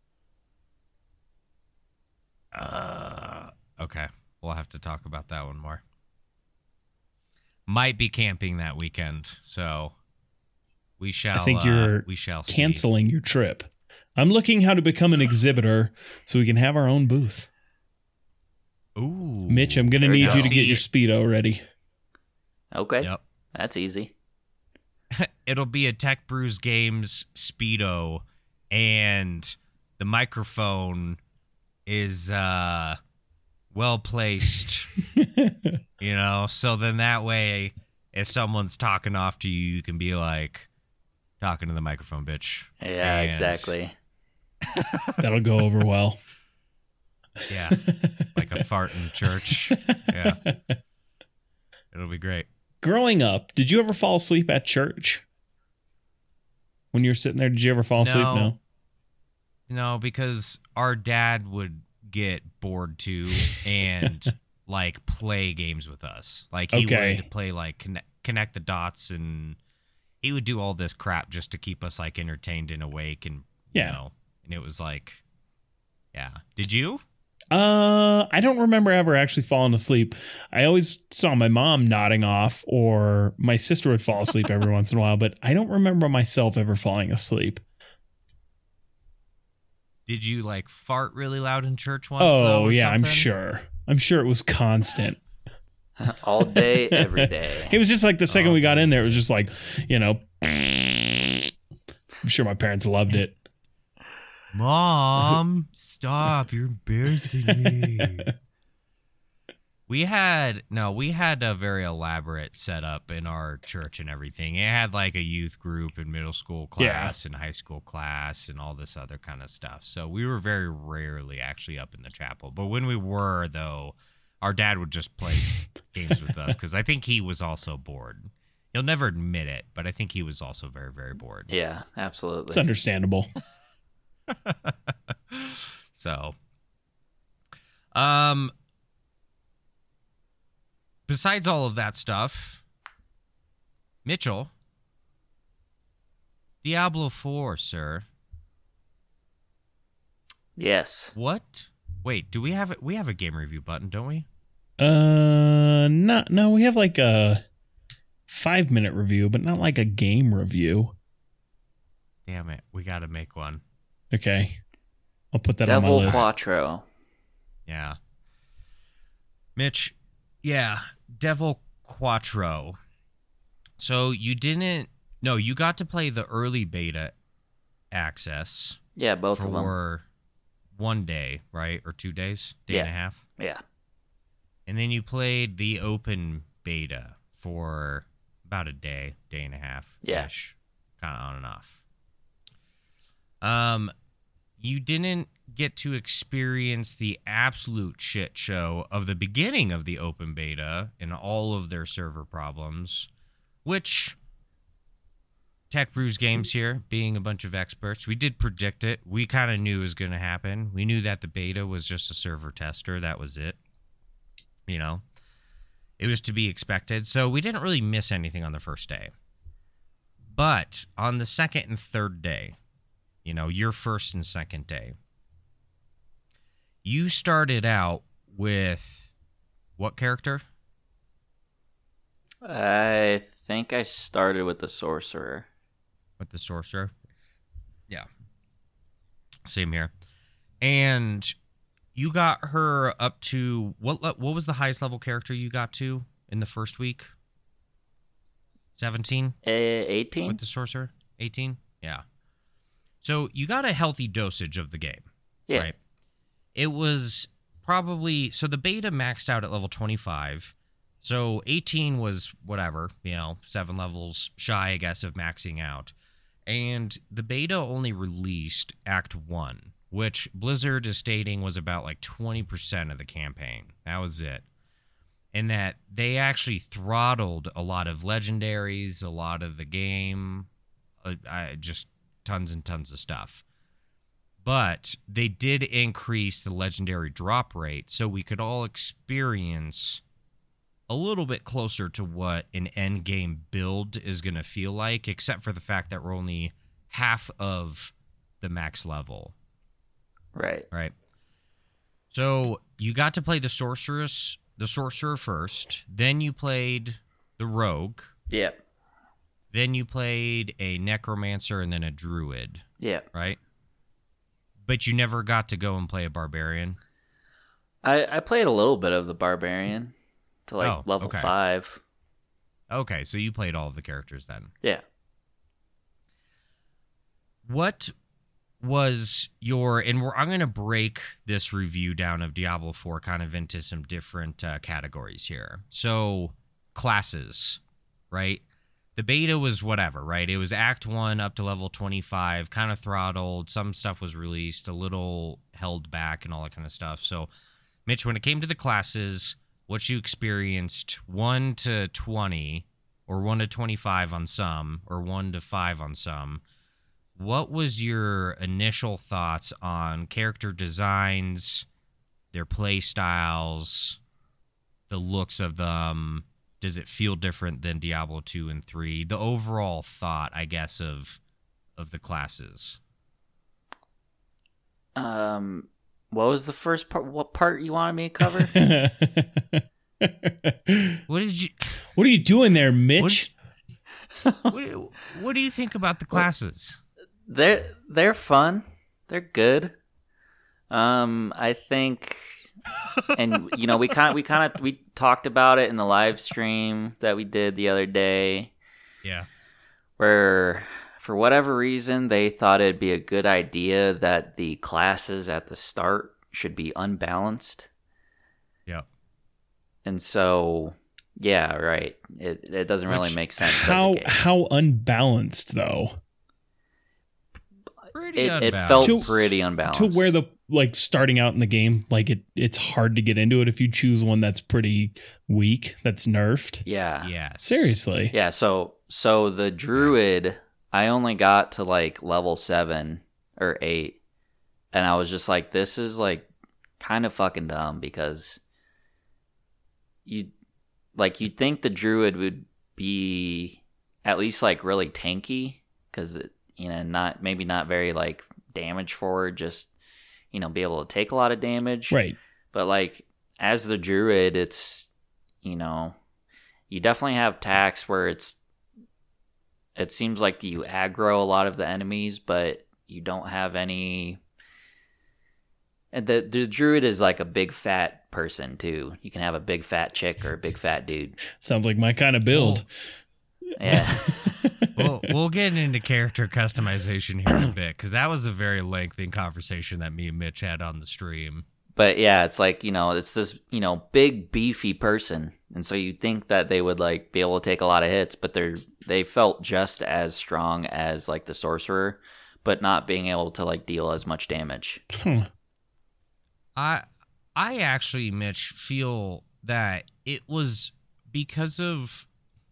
Uh, okay. We'll have to talk about that one more. Might be camping that weekend, so we shall. I think you're uh, we shall see. canceling your trip. I'm looking how to become an exhibitor so we can have our own booth. Ooh, Mitch, I'm going to There we need go. you to get your Speedo ready. Okay. Yep. That's easy. It'll be a Tech Brews Games Speedo, and the microphone is uh, well placed. You know, so then that way, if someone's talking off to you, you can be like, talking to the microphone, bitch. Yeah, And- exactly. That'll go over well. Yeah, like a fart in church. Yeah, it'll be great. Growing up, did you ever fall asleep at church? When you were sitting there, did you ever fall asleep? No. No. No, because our dad would get bored too and like play games with us. Like he Okay. would play like connect, connect the dots, and he would do all this crap just to keep us like entertained and awake, and Yeah. you know, and it was like, yeah. Did you? Uh, I don't remember ever actually falling asleep. I always saw my mom nodding off, or my sister would fall asleep every once in a while, but I don't remember myself ever falling asleep. Did you like fart really loud in church once? though, Oh, or yeah, I'm something? sure. I'm sure it was constant. All day, every day. It was just like the second Oh, we got in there, it was just like, you know, I'm sure my parents loved it. Mom, stop. You're embarrassing me. We had, no, we had a very elaborate setup in our church and everything. It had like a youth group and middle school class and high school class and all this other kind of stuff. So we were very rarely actually up in the chapel. But when we were, though, our dad would just play games with us because I think he was also bored. He'll never admit it, but I think he was also very, very bored. Yeah, absolutely. It's understandable. So, um, besides all of that stuff, Mitchell, Diablo four, sir. Yes. What? Wait, do we have it? We have a game review button, don't we? Uh, not, no, we have like a five minute review, but not like a game review. Damn it, we got to make one. Okay. I'll put that on my Devil list. Quattro. Yeah. Mitch, yeah, Devil Quattro. So you didn't, no, you got to play the early beta access. Yeah, both of them. for one day, right? Or two days? Day and a Yeah. half? Yeah. And then you played the open beta for about a day, day and a half. Yeah. Kind of on and off. Um, you didn't get to experience the absolute shit show of the beginning of the open beta and all of their server problems, which Tech Brews Games here, being a bunch of experts, we did predict it. We kind of knew it was going to happen. We knew that the beta was just a server tester. That was it. You know, it was to be expected. So we didn't really miss anything on the first day. But on the second and third day, you know, your first and second day, you started out with what character? I think I started with the Sorcerer. With the Sorcerer? Yeah. Same here. And you got her up to, what le- what was the highest level character you got to in the first week? seventeen? A- eighteen? With the Sorcerer? eighteen? Yeah. So you got a healthy dosage of the game. Yeah. Right? It was probably, so the beta maxed out at level twenty-five. So eighteen was whatever, you know, seven levels shy, I guess, of maxing out. And the beta only released Act one, which Blizzard is stating was about like twenty percent of the campaign. That was it. And that they actually throttled a lot of legendaries, a lot of the game, uh, I, just tons and tons of stuff. But they did increase the legendary drop rate so we could all experience a little bit closer to what an end game build is going to feel like, except for the fact that we're only half of the max level. Right. Right. So you got to play the sorceress, the sorcerer first. Then you played the rogue. Yeah. Then you played a necromancer and then a druid. Yeah. Right. But you never got to go and play a barbarian. I, I played a little bit of the barbarian to like Oh, level okay. five. Okay, so you played all of the characters then. Yeah. What was your, and we're, I'm going to break this review down of Diablo four kind of into some different uh, categories here. So, classes, right? The beta was whatever, right? It was Act one up to level twenty-five, kind of throttled. Some stuff was released, a little held back and all that kind of stuff. So, Mitch, when it came to the classes, what you experienced one to twenty, or one to twenty-five on some, or one to five on some, what was your initial thoughts on character designs, their play styles, the looks of them? Does it feel different than Diablo two and three? The overall thought, I guess, of of the classes. Um, what was the first part? What part you wanted me to cover? What did you What are you doing there, Mitch? what, do- what do you think about the classes? they're they're fun. They're good. Um, I think, and you know, we kind we kind of we talked about it in the live stream that we did the other day, Yeah. where for whatever reason they thought it'd be a good idea that the classes at the start should be unbalanced. Yeah. And so, yeah, right. It it doesn't really Which- make sense. How as a game. how unbalanced though? Pretty It, it unbalanced. felt To- pretty unbalanced. To where the like starting out in the game, like it it's hard to get into it if you choose one that's pretty weak, that's nerfed. yeah, Yes. Seriously. yeah. So so the druid, I only got to like level seven or eight, and I was just like, this is like kind of fucking dumb because you like you'd think the druid would be at least like really tanky because it. You know, not maybe not very like damage forward, just you know, be able to take a lot of damage. Right. But like as the druid, it's you know, you definitely have tax where it's it seems like you aggro a lot of the enemies, but you don't have any. And the the druid is like a big fat person too. You can have a big fat chick or a big fat dude. Sounds like my kind of build. Yeah. we'll, we'll get into character customization here in a bit, because that was a very lengthy conversation that me and Mitch had on the stream. But yeah, it's like, you know, it's this, you know, big beefy person. And so you think that they would like be able to take a lot of hits, but they're they felt just as strong as like the sorcerer, but not being able to like deal as much damage. Huh. I I actually, Mitch, feel that it was because of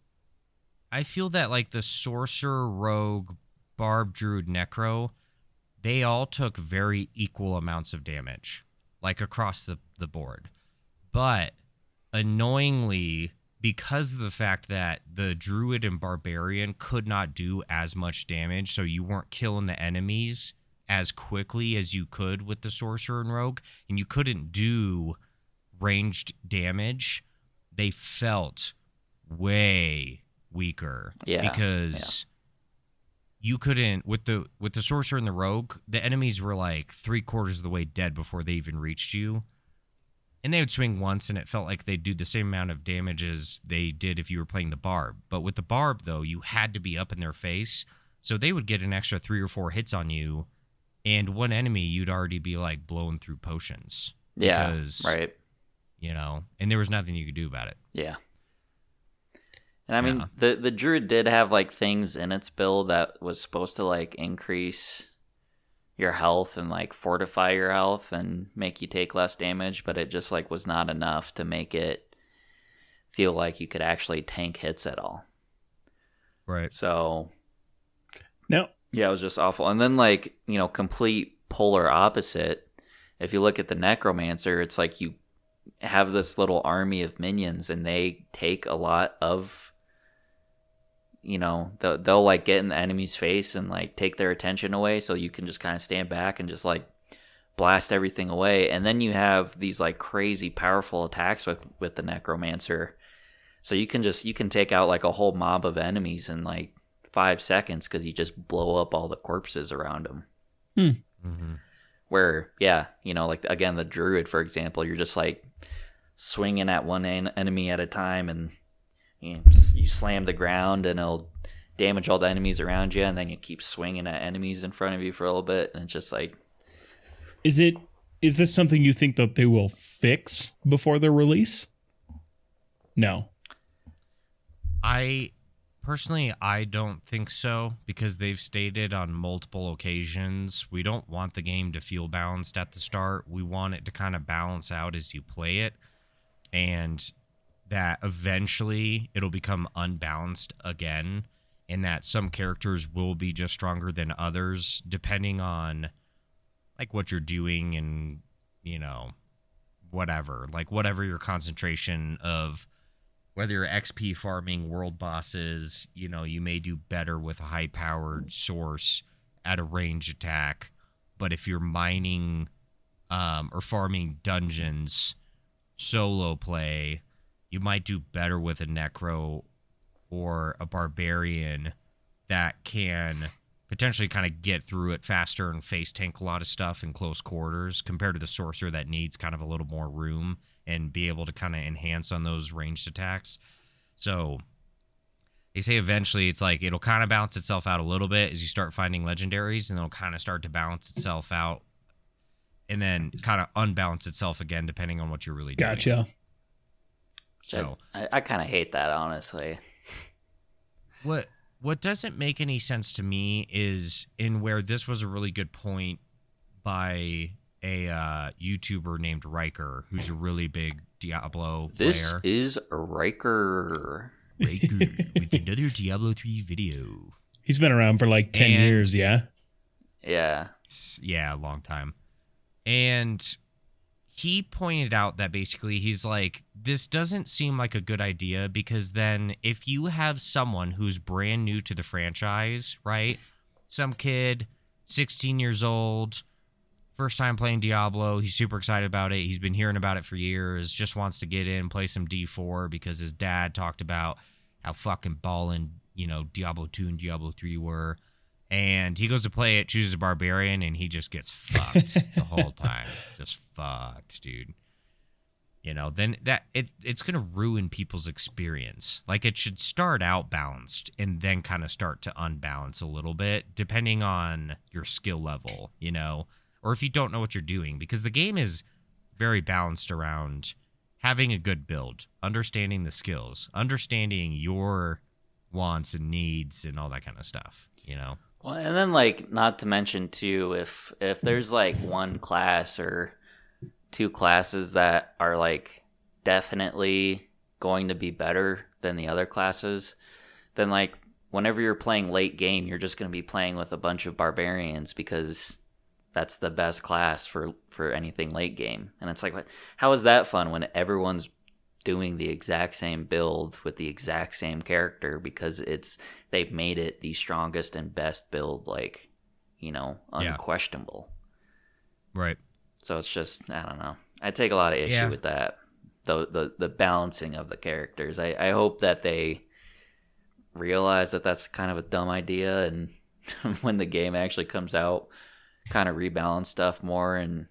I feel that like the sorcerer, rogue, barb, druid, necro, they all took very equal amounts of damage, like across the, the board. But annoyingly, because of the fact that the druid and barbarian could not do as much damage, so you weren't killing the enemies as quickly as you could with the sorcerer and rogue, and you couldn't do ranged damage, they felt way weaker. Yeah, Because you couldn't with the with the sorcerer and the rogue, the enemies were like three quarters of the way dead before they even reached you. And they would swing once and it felt like they'd do the same amount of damage as they did if you were playing the barb. But with the barb though, you had to be up in their face. So they would get an extra three or four hits on you, and one enemy you'd already be like blowing through potions. Yeah. Because, Right. you know, and there was nothing you could do about it. Yeah. And I mean, Yeah. the the druid did have like things in its build that was supposed to like increase your health and like fortify your health and make you take less damage, but it just like was not enough to make it feel like you could actually tank hits at all. Right. So Now, yeah, it was just awful. And then like, you know, complete polar opposite. If you look at the necromancer, it's like you have this little army of minions and they take a lot of you know, they'll, they'll like get in the enemy's face and like take their attention away, so you can just kind of stand back and just like blast everything away. And then you have these like crazy powerful attacks with with the necromancer, so you can just you can take out like a whole mob of enemies in like five seconds because you just blow up all the corpses around them. Hmm. Mm-hmm. Where, yeah, you know, like again, the druid, for example, you're just like swinging at one en- enemy at a time, and you know, you slam the ground and it'll damage all the enemies around you, and then you keep swinging at enemies in front of you for a little bit, and it's just like, Is it is this something you think that they will fix before the release? No. I personally, I don't think so, because they've stated on multiple occasions, we don't want the game to feel balanced at the start. We want it to kind of balance out as you play it, and that eventually it'll become unbalanced again, and that some characters will be just stronger than others, depending on like what you're doing and, you know, whatever, like whatever your concentration of, whether you're X P farming world bosses, you know, you may do better with a high powered source at a range attack. But if you're mining um, or farming dungeons solo play, you might do better with a necro or a barbarian that can potentially kind of get through it faster and face tank a lot of stuff in close quarters, compared to the sorcerer that needs kind of a little more room and be able to kind of enhance on those ranged attacks. So they say eventually it's like it'll kind of balance itself out a little bit as you start finding legendaries, and it'll kind of start to balance itself out and then kind of unbalance itself again depending on what you're really doing. Gotcha. so, I, I kind of hate that, honestly. What what doesn't make any sense to me is, in where this was a really good point by a uh, YouTuber named Riker, who's a really big Diablo This player. is Riker. Riker with another Diablo three video. He's been around for like ten And- years, yeah? Yeah. S- Yeah, a long time. And he pointed out that basically he's like, this doesn't seem like a good idea, because then if you have someone who's brand new to the franchise, right? Some kid, sixteen years old, first time playing Diablo, he's super excited about it. He's been hearing about it for years, just wants to get in, play some D four because his dad talked about how fucking ballin', you know, Diablo two and Diablo three were. And he goes to play it, chooses a barbarian, and he just gets fucked the whole time. Just fucked, dude. You know, then that it it's gonna ruin people's experience. Like, it should start out balanced and then kind of start to unbalance a little bit, depending on your skill level, you know, or if you don't know what you're doing, because the game is very balanced around having a good build, understanding the skills, understanding your wants and needs and all that kind of stuff, you know. Well, and then like, not to mention too, if if there's like one class or two classes that are like definitely going to be better than the other classes, then like whenever you're playing late game, you're just going to be playing with a bunch of barbarians because that's the best class for for anything late game. And it's like, what, how is that fun when everyone's doing the exact same build with the exact same character, because it's they've made it the strongest and best build, like, you know, Yeah. unquestionable. Right. So it's just, I don't know. I take a lot of issue Yeah. with that, the the the balancing of the characters. I I hope that they realize that that's kind of a dumb idea, and when the game actually comes out, kind of rebalance stuff more and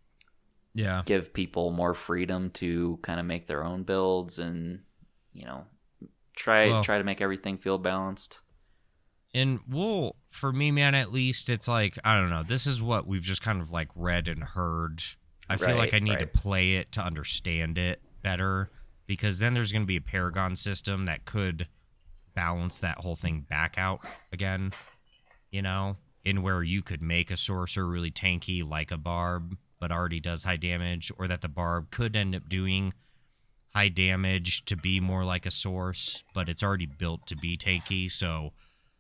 Yeah. give people more freedom to kind of make their own builds, and, you know, try Well- try to make everything feel balanced. And we'll, for me, man, at least it's like, I don't know, this is what we've just kind of like read and heard. I feel like Right, I need to right. play it to understand it better, because then there's going to be a Paragon system that could balance that whole thing back out again, you know, in where you could make a sorcerer really tanky like a barb, but already does high damage, or that the barb could end up doing high damage to be more like a source, but it's already built to be tanky, so...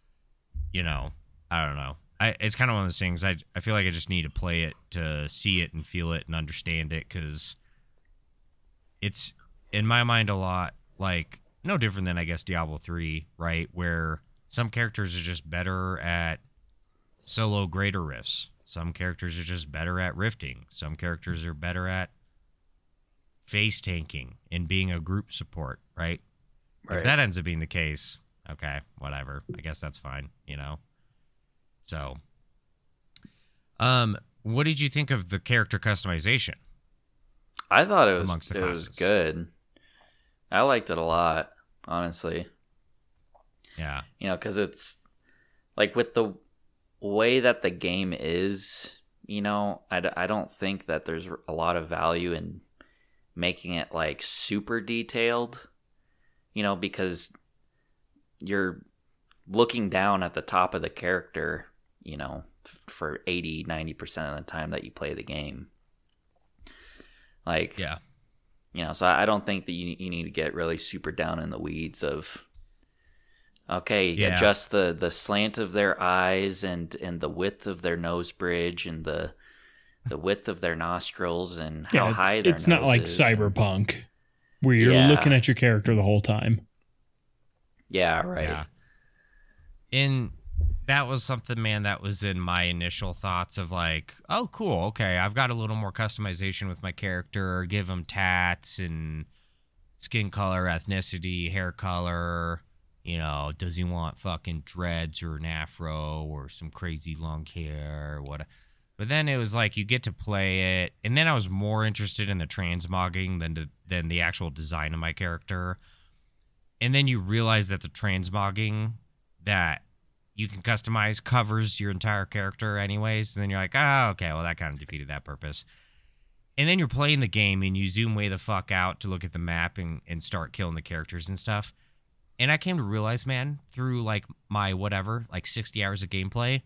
You know, I don't know. I, it's kind of one of those things. I I feel like I just need to play it to see it and feel it and understand it, because it's, in my mind, a lot like no different than, I guess, Diablo three, right? Where some characters are just better at solo greater rifts. Some characters are just better at rifting. Some characters are better at face tanking and being a group support, right? Right. If that ends up being the case, okay, whatever. I guess that's fine, you know? So, um, what did you think of the character customization? I thought it was amongst the it classes? was good. I liked it a lot, honestly. Yeah. You know, because it's like with the way that the game is, you know, I, d- I don't think that there's a lot of value in making it like super detailed, you know, because you're looking down at the top of the character, you know, f- for eighty, ninety percent of the time that you play the game. Like, Yeah. you know, so I don't think that you, you need to get really super down in the weeds of, okay, Yeah. adjust the, the slant of their eyes and, and the width of their nose bridge and the the width of their nostrils and how Yeah, high it's, their it's not like nose is. Cyberpunk where you're Yeah. looking at your character the whole time. Yeah, right. Yeah. And that was something, man, that was in my initial thoughts of like, oh, cool. Okay, I've got a little more customization with my character. Give him tats and skin color, ethnicity, hair color. You know, does he want fucking dreads or an afro or some crazy long hair or what? But then it was like you get to play it, and then I was more interested in the transmogging than to, than the actual design of my character. And then you realize that the transmogging that you can customize covers your entire character anyways. And then you're like, oh, okay, well, that kind of defeated that purpose. And then you're playing the game and you zoom way the fuck out to look at the map and, and start killing the characters and stuff. And I came to realize, man, through like my whatever, like sixty hours of gameplay,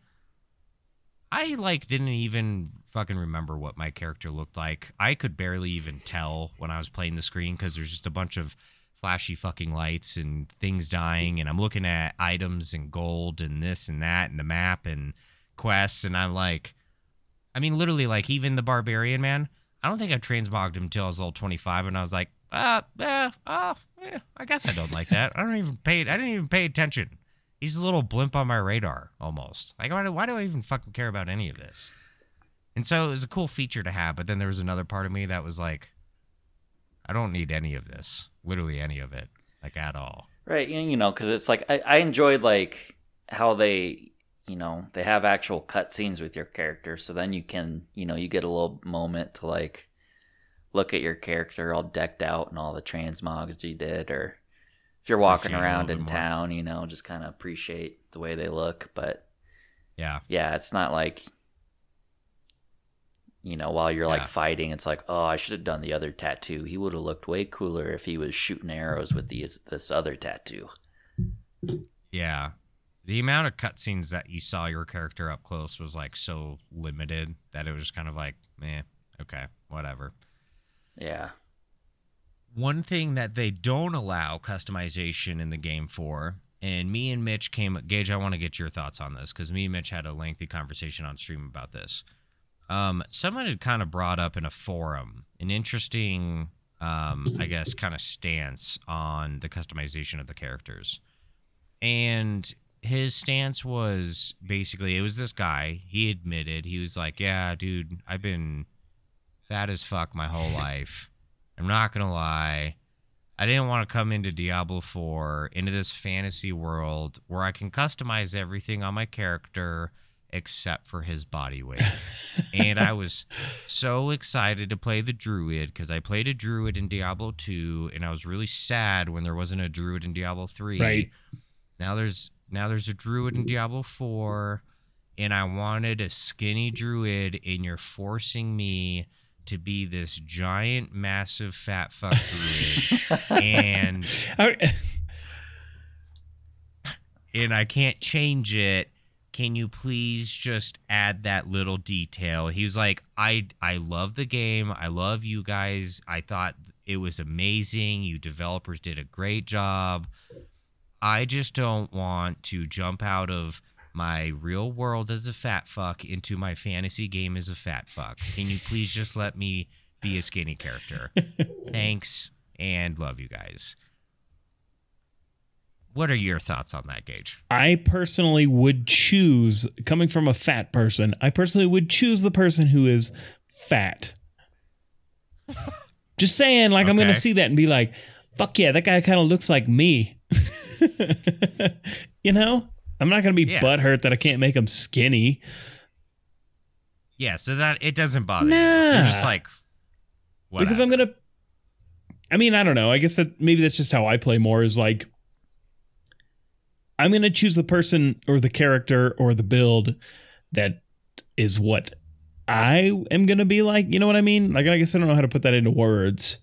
I like didn't even fucking remember what my character looked like. I could barely even tell when I was playing the screen because there's just a bunch of flashy fucking lights and things dying, and I'm looking at items and gold and this and that and the map and quests, and I'm like, I mean, literally, like even the barbarian, man, I don't think I transmogged him until I was level twenty-five, and I was like, uh, uh, uh, yeah, I guess I don't like that. I don't even pay, I didn't even pay attention. He's a little blimp on my radar, almost. Like, why do, why do I even fucking care about any of this? And so it was a cool feature to have, but then there was another part of me that was like, I don't need any of this. Literally any of it. Like, at all. Right, you you know, because it's like, I, I enjoyed, like, how they, you know, they have actual cutscenes with your character, so then you can, you know, you get a little moment to, like, look at your character all decked out and all the transmogs you did, or if you're walking Appreciate it a around little in bit more. town, you know, just kind of appreciate the way they look, but Yeah. yeah, it's not like, you know, while you're like Yeah. fighting, it's like, oh, I should have done the other tattoo. He would have looked way cooler if he was shooting arrows with these this other tattoo. Yeah. The amount of cutscenes that you saw your character up close was like so limited that it was just kind of like, eh, okay, whatever. Yeah. One thing that they don't allow customization in the game for, and me and Mitch came, Gage, I want to get your thoughts on this because me and Mitch had a lengthy conversation on stream about this. Um, someone had kind of brought up in a forum an interesting, um, I guess, kind of stance on the customization of the characters. And his stance was basically, it was this guy, he admitted, he was like, yeah, dude, I've been fat as fuck my whole life. I'm not going to lie. I didn't want to come into Diablo four, into this fantasy world where I can customize everything on my character except for his body weight. And I was so excited to play the druid because I played a druid in Diablo two, and I was really sad when there wasn't a druid in Diablo three. Right. Now there's now there's a druid in Diablo four, and I wanted a skinny druid, and you're forcing me to be this giant, massive, fat fuck druid. and I- and I can't change it. Can you please just add that little detail? He was like, I I love the game. I love you guys. I thought it was amazing. You developers did a great job. I just don't want to jump out of my real world as a fat fuck into my fantasy game as a fat fuck. Can you please just let me be a skinny character? Thanks, and love you guys. what are your thoughts on that, Gage? I personally would choose, coming from a fat person, I personally would choose the person who is fat. Just saying, like, I'm going to Okay. see that and be like, fuck yeah, that guy kind of looks like me. You know? I'm not going to be Yeah. butthurt that I can't make him skinny. Yeah, so that it doesn't bother you. Nah. You're just like, whatever. Because I'm going to, I mean, I don't know. I guess that maybe that's just how I play more is like, I'm going to choose the person or the character or the build that is what I am going to be like. You know what I mean? Like, I guess I don't know how to put that into words.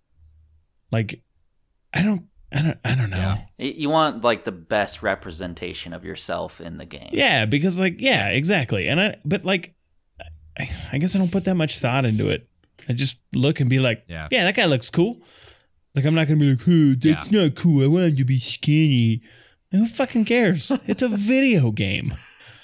Like, I don't, I don't, I don't know. Yeah. Yeah, You want like the best representation of yourself in the game. because like, yeah, exactly. And I, but like, I, I guess I don't put that much thought into it. I just look and be like, Yeah. yeah, that guy looks cool. Like, I'm not going to be like, oh, that's Yeah. not cool. I want him to be skinny. Who fucking cares? It's a video game.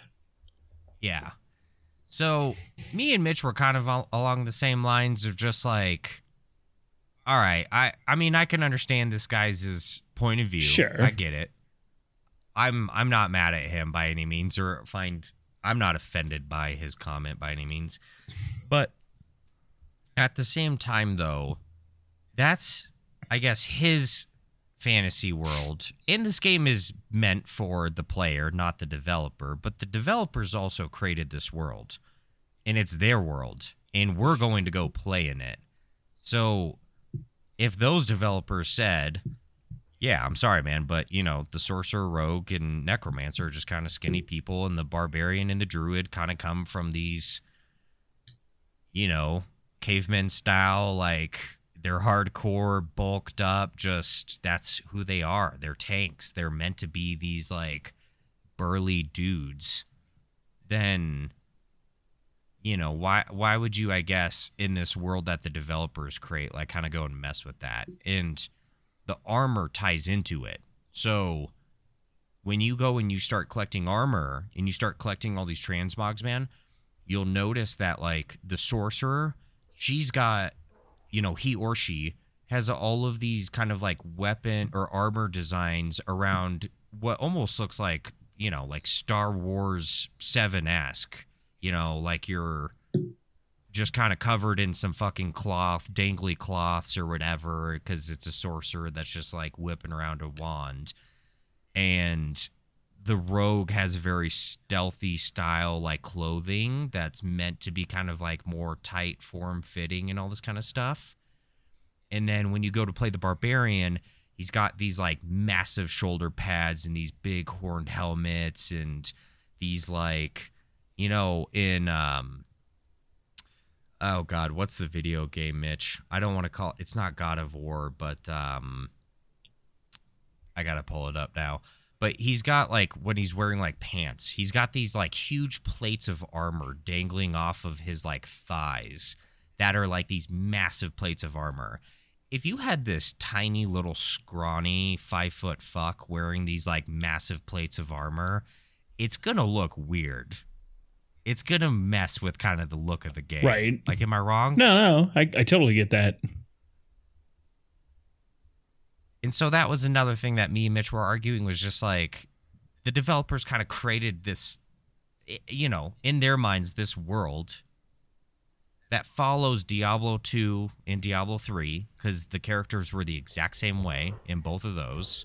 Yeah. So me and Mitch were kind of al- along the same lines of just like, all right, I, I mean, I can understand this guy's point of view. Sure. I get it. I'm I'm not mad at him by any means, or find I'm not offended by his comment by any means. But at the same time, though, that's, I guess, his fantasy world. And this game is meant for the player, not the developer. But the developers also created this world. And it's their world. And we're going to go play in it. So if those developers said, yeah, I'm sorry, man, but, you know, the sorcerer, rogue, and necromancer are just kind of skinny people, and the barbarian and the druid kind of come from these, you know, caveman style, like, they're hardcore, bulked up, just, that's who they are. They're tanks. They're meant to be these, like, burly dudes. Then, you know, why why would you, I guess, in this world that the developers create, like, kind of go and mess with that? And the armor ties into it. So when you go and you start collecting armor and you start collecting all these transmogs, man, you'll notice that, like, the sorcerer, she's got, you know, he or she has all of these kind of like weapon or armor designs around what almost looks like, you know, like Star Wars seven-esque, you know, like you're just kind of covered in some fucking cloth, dangly cloths or whatever, because it's a sorcerer that's just like whipping around a wand. And the rogue has very stealthy style, like clothing that's meant to be kind of like more tight form fitting and all this kind of stuff. And then when you go to play the barbarian, he's got these like massive shoulder pads and these big horned helmets and these like, you know, in, um, oh God, what's the video game, Mitch? I don't want to call it's not God of War, but, um, I got to pull it up now. But he's got, like, when he's wearing, like, pants, he's got these, like, huge plates of armor dangling off of his, like, thighs that are, like, these massive plates of armor. If you had this tiny little scrawny five-foot fuck wearing these, like, massive plates of armor, it's gonna look weird. It's gonna mess with kind of the look of the game. Right. Like, am I wrong? No, no, I, I totally get that. And so that was another thing that me and Mitch were arguing was just like the developers kind of created this, you know, in their minds, this world that follows Diablo two and Diablo three because the characters were the exact same way in both of those.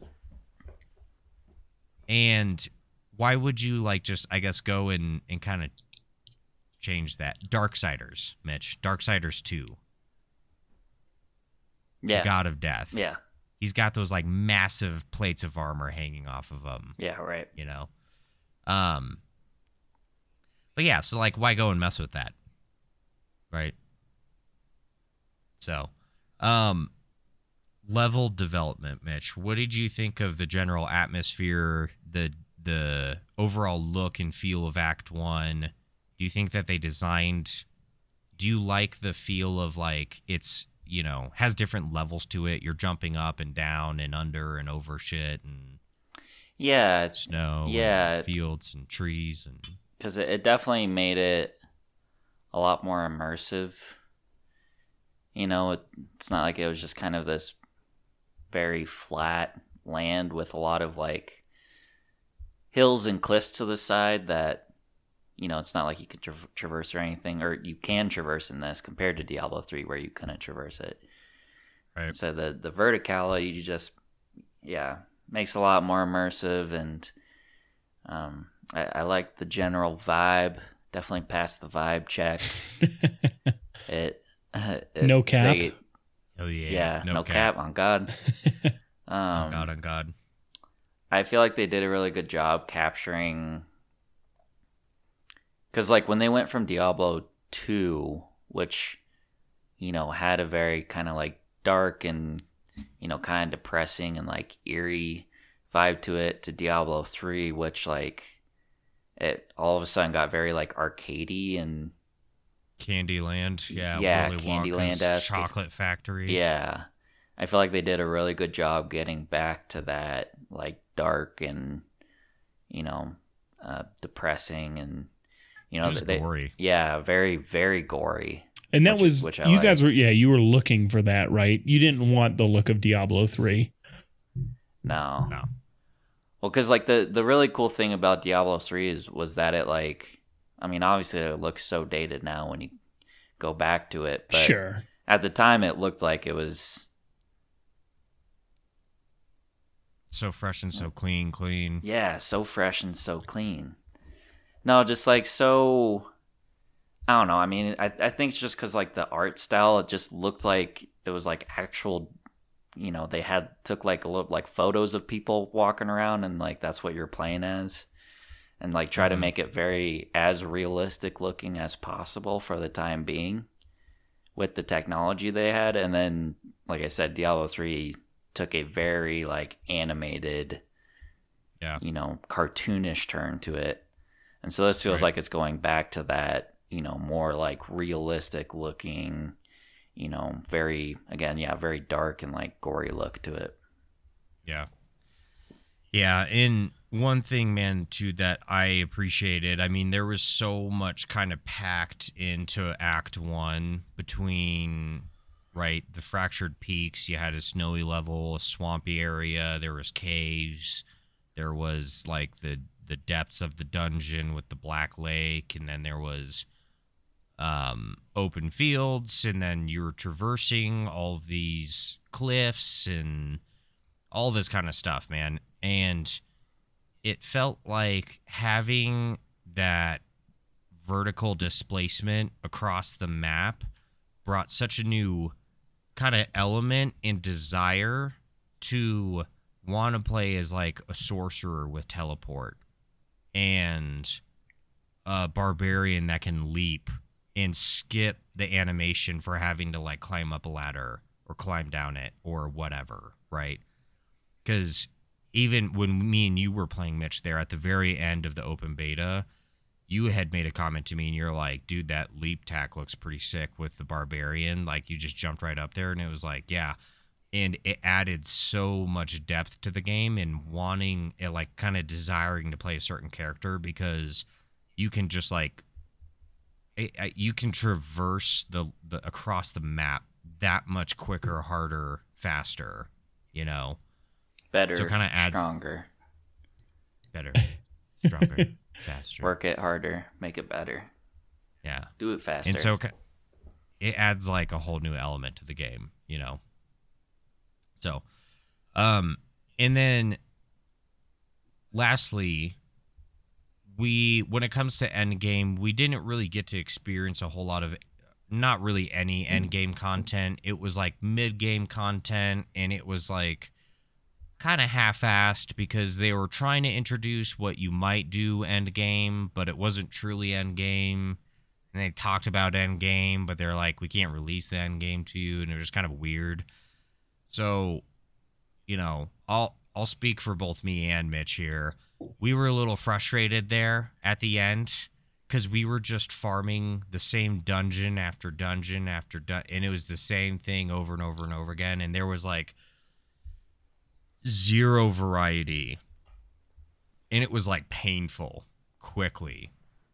And why would you like just, I guess, go and, and kind of change that? Darksiders, Mitch. Darksiders two. Yeah. The God of Death. Yeah. He's got those like massive plates of armor hanging off of him, Yeah, right. you know? Um, but yeah, so like, why go and mess with that? Right. So, um, level development, Mitch, what did you think of the general atmosphere, the, the overall look and feel of Act One? Do you think that they designed, do you like the feel of like, it's, you know, has different levels to it. You're jumping up and down and under and over shit and Yeah, snow, yeah. and fields and trees and because it, it definitely made it a lot more immersive. You know, it, it's not like it was just kind of this very flat land with a lot of like hills and cliffs to the side that, you know, it's not like you can tra- traverse or anything, or you can traverse in this compared to Diablo three where you couldn't traverse it. Right. So the, the verticality, you just, yeah, makes it a lot more immersive, and um, I, I like the general vibe. Definitely passed the vibe check. it, it No cap. They, Oh yeah. yeah, no, no cap. cap. on God. Um, On God, on God. I feel like they did a really good job capturing, because like when they went from Diablo two, which, you know, had a very kind of like dark and, you know, kind of depressing and like eerie vibe to it, to Diablo three, which like it all of a sudden got very like arcadey and Candyland. Yeah. Yeah, Willy Candyland-esque. Wonka's Chocolate Factory. yeah, I feel like they did a really good job getting back to that like dark and, you know, uh, depressing, and you know, It was they, gory. yeah, very very gory. And that Which was is- which I you guys liked. were yeah, you were looking for that, right? You didn't want the look of Diablo three. No, No. well, because like the the really cool thing about Diablo three is was that it like, I mean, obviously it looks so dated now when you go back to it, but Sure. at the time it looked like it was, So fresh and so clean, clean. yeah, so fresh and so clean. No, just like so, I don't know. I mean, I I think it's just because like the art style, it just looked like it was like actual, you know, they had took like a little like photos of people walking around, and like that's what you're playing as, and like try to Mhm. make it very as realistic looking as possible for the time being with the technology they had. And then, like I said, Diablo three took a very like animated, Yeah. you know, cartoonish turn to it. And so this feels Right. like it's going back to that, you know, more like realistic looking, you know, very, again, yeah, very dark and like gory look to it. Yeah. Yeah, and one thing, man, too, that I appreciated, I mean, there was so much kind of packed into Act One between, right, the Fractured Peaks, you had a snowy level, a swampy area, there was caves, there was, like, the, the depths of the dungeon with the Black Lake, and then there was um, open fields, and then you were traversing all of these cliffs and all this kind of stuff, man. And it felt like having that vertical displacement across the map brought such a new kind of element and desire to want to play as like a sorcerer with teleport and a barbarian that can leap and skip the animation for having to like climb up a ladder or climb down it or whatever, right? Because even when me and you were playing, Mitch, there at the very end of the open beta, you had made a comment to me and you're like, dude, that leap tack looks pretty sick with the barbarian. Like, you just jumped right up there, and it was like, yeah. And it added so much depth to the game and wanting, it, like, kind of desiring to play a certain character, because you can just, like, it, you can traverse the, the across the map that much quicker, harder, faster, you know? Better, So it kinda adds- stronger. Better, stronger, faster. Work it harder, make it better, Yeah. do it faster. And so it adds like a whole new element to the game, you know? So, um, and then lastly, we, when it comes to endgame, we didn't really get to experience a whole lot of, not really any endgame content. It was like mid-game content, and it was like kind of half-assed because they were trying to introduce what you might do endgame, but it wasn't truly endgame. And they talked about endgame, but they're like, we can't release the endgame to you, and it was just kind of weird. So, you know, I'll I'll speak for both me and Mitch here. We were a little frustrated there at the end because we were just farming the same dungeon after dungeon after dungeon, and it was the same thing over and over and over again, and there was like zero variety, and it was like painful quickly.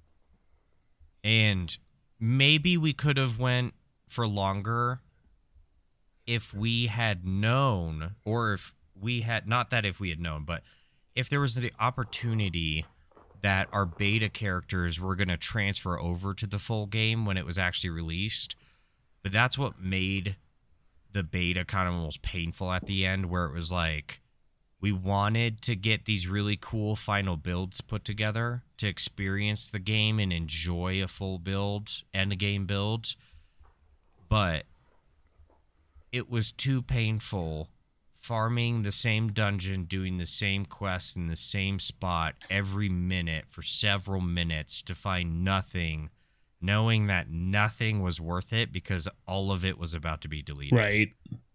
And maybe we could have went for longer if we had known, or if we had, not that if we had known, but if there was the opportunity that our beta characters were going to transfer over to the full game when it was actually released. But that's what made the beta kind of almost painful at the end, where it was like, we wanted to get these really cool final builds put together to experience the game and enjoy a full build and a game build. But it was too painful farming the same dungeon, doing the same quests in the same spot every minute for several minutes to find nothing, knowing that nothing was worth it because all of it was about to be deleted. Right.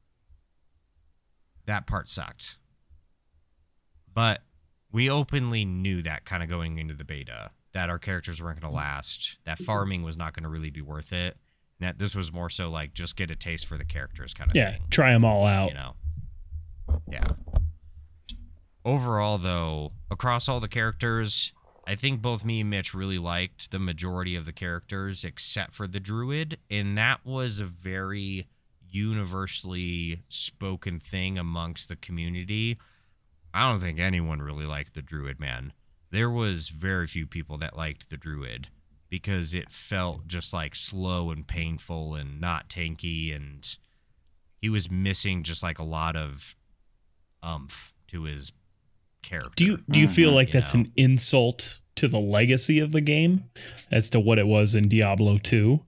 That part sucked. But we openly knew that kind of going into the beta, that our characters weren't going to last, that farming was not going to really be worth it. And that this was more so like just get a taste for the characters kind of yeah, thing. Try them all out. You know? Yeah. Overall, though, across all the characters, I think both me and Mitch really liked the majority of the characters except for the druid. And that was a very universally spoken thing amongst the community. I don't think anyone really liked the druid, man. There was very few people that liked the druid because it felt just like slow and painful and not tanky, and he was missing just like a lot of umph to his character. Do you do you feel like you that's know? an insult to the legacy of the game as to what it was in Diablo two?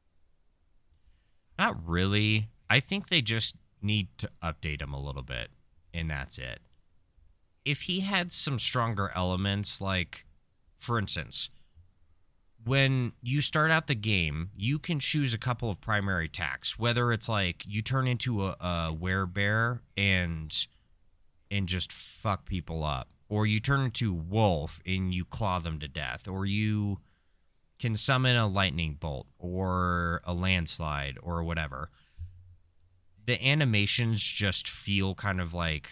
Not really. I think they just need to update him a little bit, and that's it. If he had some stronger elements, like, for instance, when you start out the game, you can choose a couple of primary attacks, whether it's like you turn into a, a werebear and and just fuck people up, or you turn into wolf and you claw them to death, or you can summon a lightning bolt or a landslide or whatever. The animations just feel kind of like,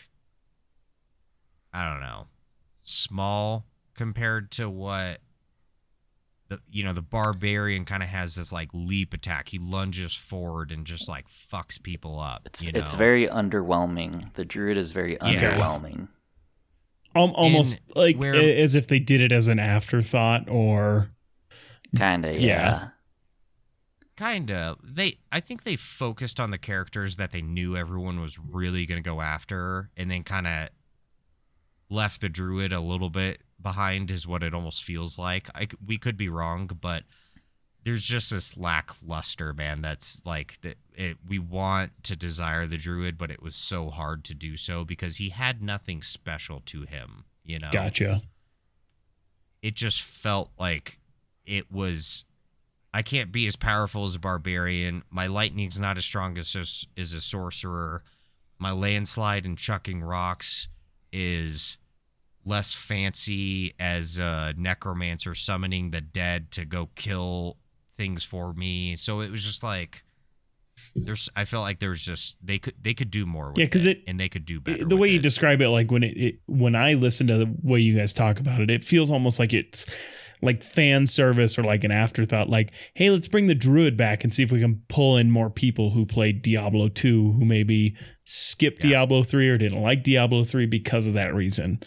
I don't know, small compared to what the, you know, the barbarian kind of has this like leap attack. He lunges forward and just like fucks people up. It's you know? it's very underwhelming. The druid is very Yeah. underwhelming. Um, almost In like where- a- as if they did it as an afterthought, or Kinda, yeah. Yeah. Kinda. They, I think they focused on the characters that they knew everyone was really going to go after, and then kind of left the druid a little bit behind, is what it almost feels like. I, c- we could be wrong, but there's just this lackluster, man. That's like that. It, we want to desire the druid, but it was so hard to do so because he had nothing special to him. You know, gotcha. it just felt like it was, I can't be as powerful as a barbarian. My lightning's not as strong as a, as a sorcerer. My landslide and chucking rocks is less fancy as a necromancer summoning the dead to go kill things for me. So it was just like, there's, I felt like there was just, they could, they could do more with Yeah, 'cause it, it- and they could do better. The way with you it. describe it, like when it, it when I listen to the way you guys talk about it, it feels almost like it's like fan service or like an afterthought. Like, hey, let's bring the druid back and see if we can pull in more people who played Diablo two, who maybe skipped Yeah. Diablo three or didn't like Diablo three because of that reason.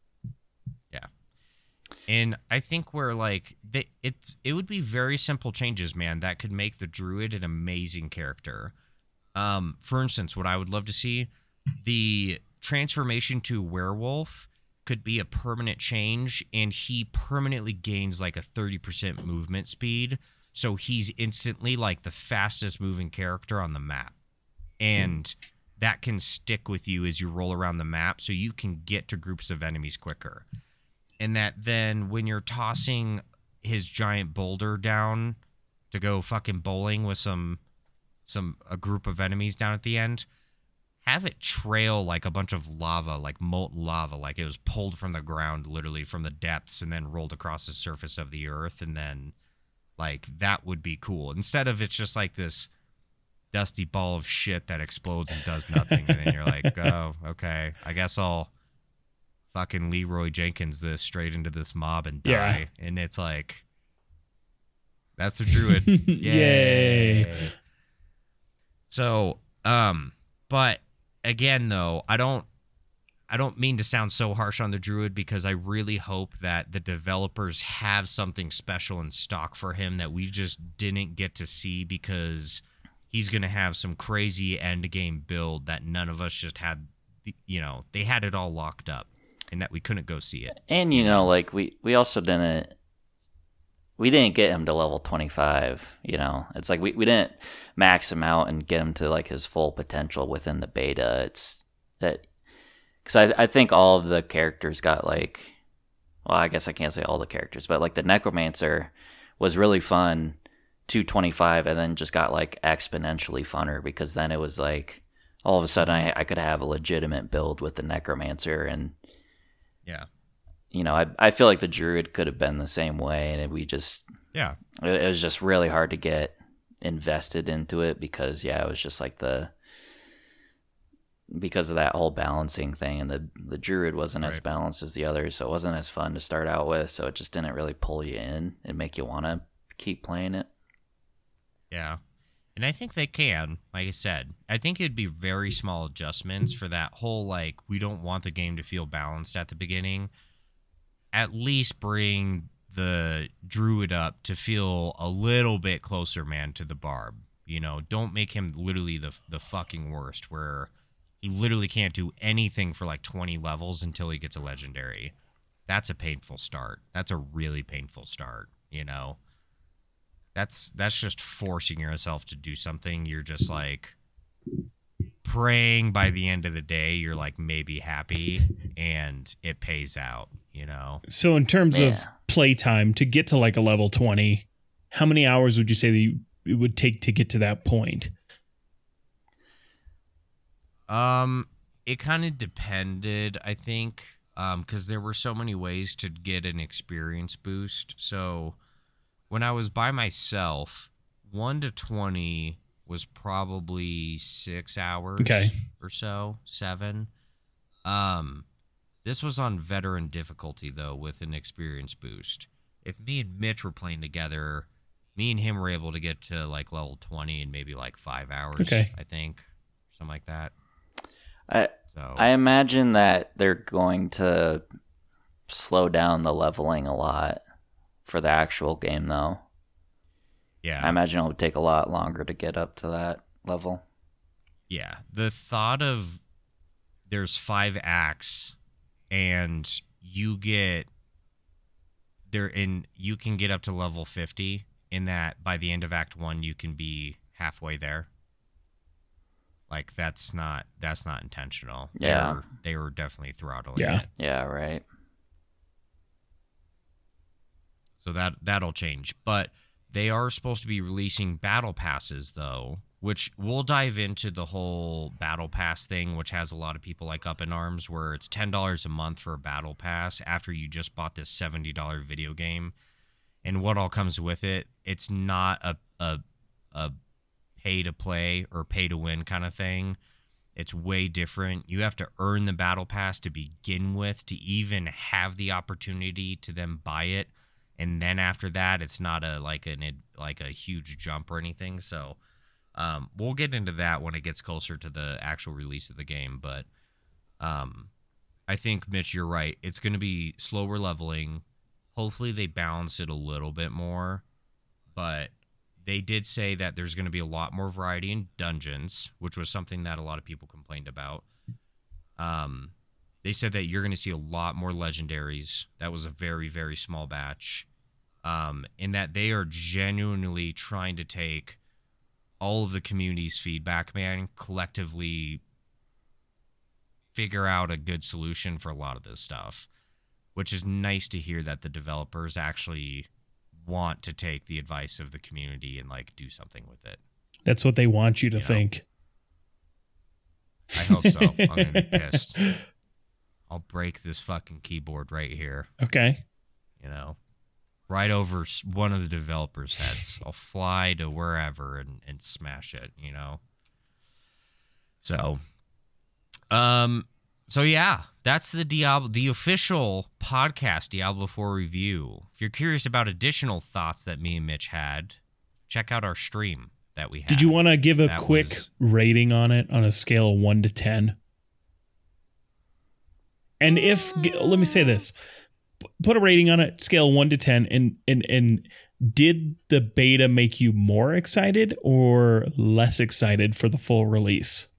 And I think where like they, it's it would be very simple changes, man, that could make the druid an amazing character. Um, for instance, what I would love to see, the transformation to werewolf could be a permanent change, and he permanently gains like a thirty percent movement speed. So he's instantly like the fastest moving character on the map. And that can stick with you as you roll around the map, so you can get to groups of enemies quicker. And that then when you're tossing his giant boulder down to go fucking bowling with some some a group of enemies down at the end, have it trail like a bunch of lava, like molten lava, like it was pulled from the ground, literally from the depths, and then rolled across the surface of the earth. And then like that would be cool. Instead of it's just like this dusty ball of shit that explodes and does nothing. And then you're like, oh, okay, I guess I'll fucking Leroy Jenkins this straight into this mob and die. Yeah. And it's like, that's the druid. Yay. So, um, but again, though, I don't, I don't mean to sound so harsh on the Druid because I really hope that the developers have something special in stock for him that we just didn't get to see because he's going to have some crazy end game build that none of us just had, you know, they had it all locked up and that we couldn't go see it. And, you know, like we, we also didn't, we didn't get him to level twenty-five, you know, it's like we, we didn't max him out and get him to like his full potential within the beta. It's that, because I, I think all of the characters got like, well, I guess I can't say all the characters, but like the Necromancer was really fun to twenty-five and then just got like exponentially funner because then it was like all of a sudden I, I could have a legitimate build with the Necromancer. And yeah, you know, I I feel like the Druid could have been the same way, and we just yeah, it, it was just really hard to get invested into it because yeah, it was just like the because of that whole balancing thing, and the the Druid wasn't right. as balanced as the others, so it wasn't as fun to start out with. So it just didn't really pull you in and make you want to keep playing it. Yeah. And I think they can, like I said. I think it'd be very small adjustments for that whole, like, we don't want the game to feel balanced at the beginning. At least bring the Druid up to feel a little bit closer, man, to the Barb. You know, don't make him literally the the fucking worst, where he literally can't do anything for like twenty levels until he gets a legendary. That's a painful start. That's a really painful start, you know? That's that's just forcing yourself to do something. You're just like praying by the end of the day you're like maybe happy and it pays out, you know? So in terms Yeah. of playtime to get to like a level twenty, how many hours would you say that you, it would take to get to that point? Um, it kind of depended, I think, um, because there were so many ways to get an experience boost. So when I was by myself, one to twenty was probably six hours Okay. or so, seven. Um, this was on veteran difficulty, though, with an experience boost. If me and Mitch were playing together, me and him were able to get to like level twenty in maybe like five hours, Okay. I think, something like that. I So I imagine that they're going to slow down the leveling a lot for the actual game, though. yeah, I imagine it would take a lot longer to get up to that level. yeah. The thought of there's five acts and you get there in you can get up to level fifty in that by the end of act one you can be halfway there. Like that's not that's not intentional. Yeah. they were, they were definitely throttling Yeah. it. Yeah, right. So that that'll change. But they are supposed to be releasing battle passes, though, which we'll dive into the whole battle pass thing, which has a lot of people like up in arms, where it's ten dollars a month for a battle pass after you just bought this seventy dollars video game. And what all comes with it, it's not a a a pay to play or pay to win kind of thing. It's way different. You have to earn the battle pass to begin with to even have the opportunity to then buy it. And then after that, it's not a like an like a huge jump or anything. So um, we'll get into that when it gets closer to the actual release of the game. But um, I think, Mitch, you're right. It's going to be slower leveling. Hopefully they balance it a little bit more. But they did say that there's going to be a lot more variety in dungeons, which was something that a lot of people complained about. Um, they said that you're going to see a lot more legendaries. That was a very, very small batch. Um, in that they are genuinely trying to take all of the community's feedback, man, collectively figure out a good solution for a lot of this stuff, which is nice to hear that the developers actually want to take the advice of the community and like do something with it. That's what they want you to You know. think. I hope so. I'm going to be pissed. I'll break this fucking keyboard right here, Okay. you know, right over s- one of the developers' heads. I'll fly to wherever and, and smash it, you know. So, um, so yeah, that's the Diablo, the official podcast Diablo four review. If you're curious about additional thoughts that me and Mitch had, check out our stream that we had. Did you want to give a That quick was- rating on it on a scale of one to ten? And if, let me say this, put a rating on it, scale one to ten, and and and did the beta make you more excited or less excited for the full release?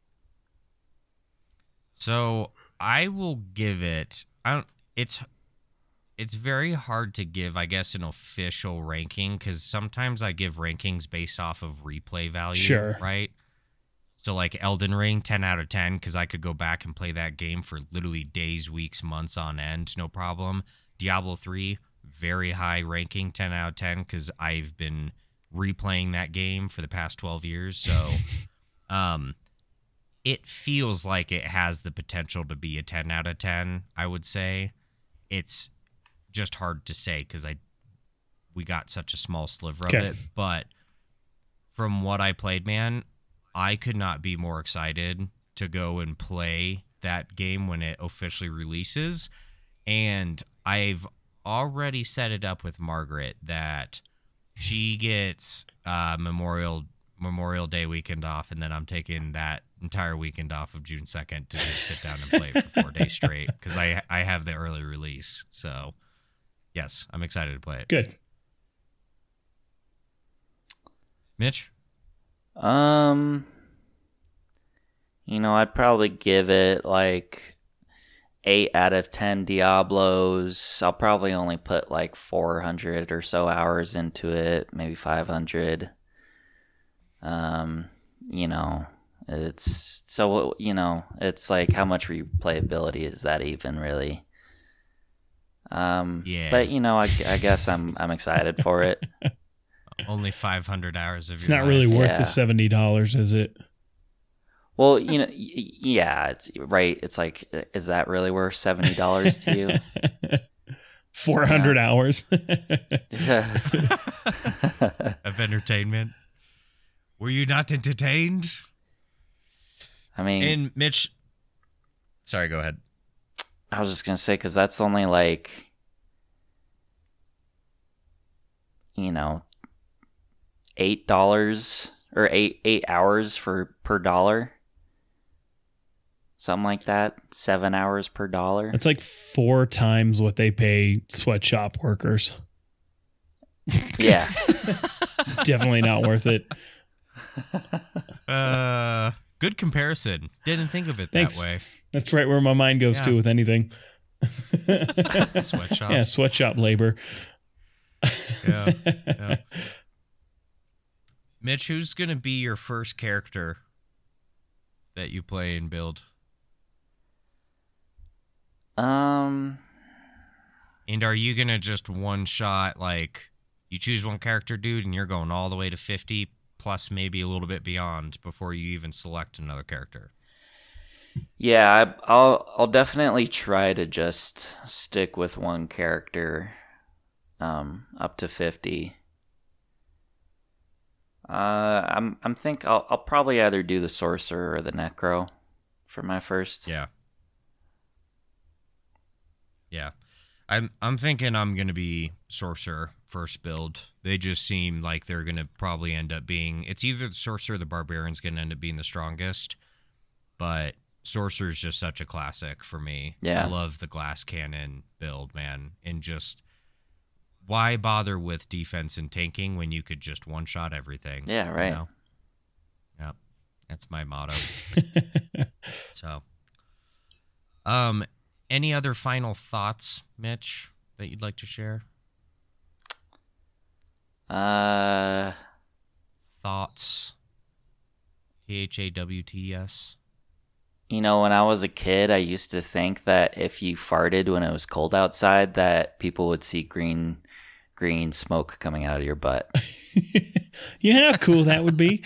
So I will give it. I don't. It's it's very hard to give, I guess, an official ranking because sometimes I give rankings based off of replay value. Sure. Right. So like Elden Ring, ten out of ten, because I could go back and play that game for literally days, weeks, months on end, no problem. Diablo three, very high ranking, ten out of ten, because I've been replaying that game for the past twelve years. So um, it feels like it has the potential to be a ten out of ten, I would say. It's just hard to say because I we got such a small sliver of Okay. it. But from what I played, man, I could not be more excited to go and play that game when it officially releases. And I've already set it up with Margaret that she gets uh, Memorial Memorial Day weekend off, and then I'm taking that entire weekend off of June second to just sit down and play it for four days straight because I, I have the early release. So, yes, I'm excited to play it. Good. Mitch? Um, you know, I'd probably give it like eight out of ten Diablos. I'll probably only put like four hundred or so hours into it, maybe five hundred. Um, you know, it's so, you know, it's like how much replayability is that even really? Um, Yeah. but you know, I, I guess I'm I'm excited for it. Only five hundred hours of It's your not life. really worth Yeah. the seventy dollars, is it? Well, you know, y- yeah, it's right. It's like, is that really worth seventy dollars to you? four hundred hours. Of entertainment. Were you not entertained? I mean, And Mitch, sorry, go ahead. I was just gonna say because that's only like, you know, eight dollars or eight eight hours for per dollar, something like that. Seven hours per dollar. It's like four times what they pay sweatshop workers. Yeah, Definitely not worth it. Uh, good comparison. Didn't think of it Thanks. that way. That's right where my mind goes Yeah. to with anything. Sweatshops. Yeah, sweatshop labor. Yeah, yeah. Mitch, who's gonna be your first character that you play and build? um, And are you gonna just one shot, like you choose one character, dude, and you're going all the way to fifty plus maybe a little bit beyond before you even select another character? yeah, I, I'll I'll definitely try to just stick with one character, um, up to fifty. Uh, I'm I'm think I'll I'll probably either do the sorcerer or the necro for my first. Yeah. Yeah. I'm I'm thinking I'm gonna be sorcerer first build. They just seem like they're gonna probably end up being it's either the sorcerer or the barbarian's gonna end up being the strongest. But sorcerer's just such a classic for me. Yeah. I love the glass cannon build, man. And just why bother with defense and tanking when you could just one shot everything? Yeah, right. You know? Yep. That's my motto. So um any other final thoughts, Mitch, that you'd like to share? Uh, Thoughts. T H A W T S. you know, when I was a kid, I used to think that if you farted when it was cold outside, that people would see green green smoke coming out of your butt. You know how cool that would be?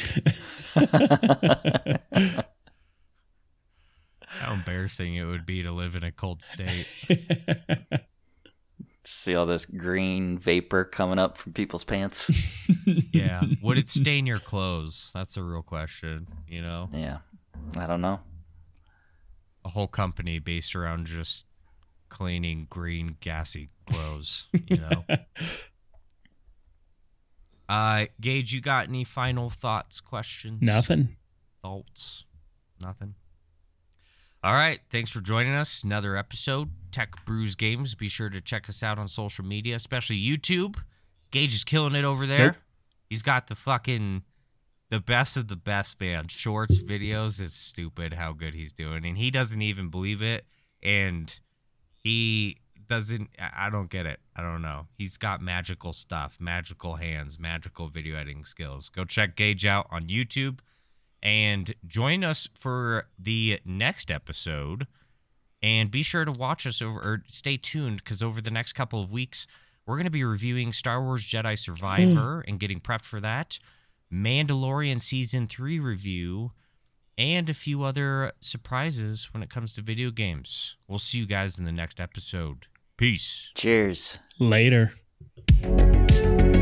How embarrassing it would be to live in a cold state. See all this green vapor coming up from people's pants. Yeah. Would it stain your clothes? That's a real question, you know? Yeah, I don't know. A whole company based around just cleaning green, gassy clothes, you know? uh, Gage, you got any final thoughts, questions? Nothing. Thoughts? Nothing? All right. Thanks for joining us. Another episode, Tech Brews Games. Be sure to check us out on social media, especially YouTube. Gage is killing it over there. Yep. He's got the fucking, the best of the best, man. Shorts, videos. It's stupid how good he's doing. And he doesn't even believe it. And he doesn't, I don't get it. I don't know. He's got magical stuff, magical hands, magical video editing skills. Go check Gage out on YouTube and join us for the next episode. And be sure to watch us over, or stay tuned, because over the next couple of weeks, we're going to be reviewing Star Wars Jedi Survivor and getting prepped for that, Mandalorian Season three review, and a few other surprises when it comes to video games. We'll see you guys in the next episode. Peace. Cheers. Later.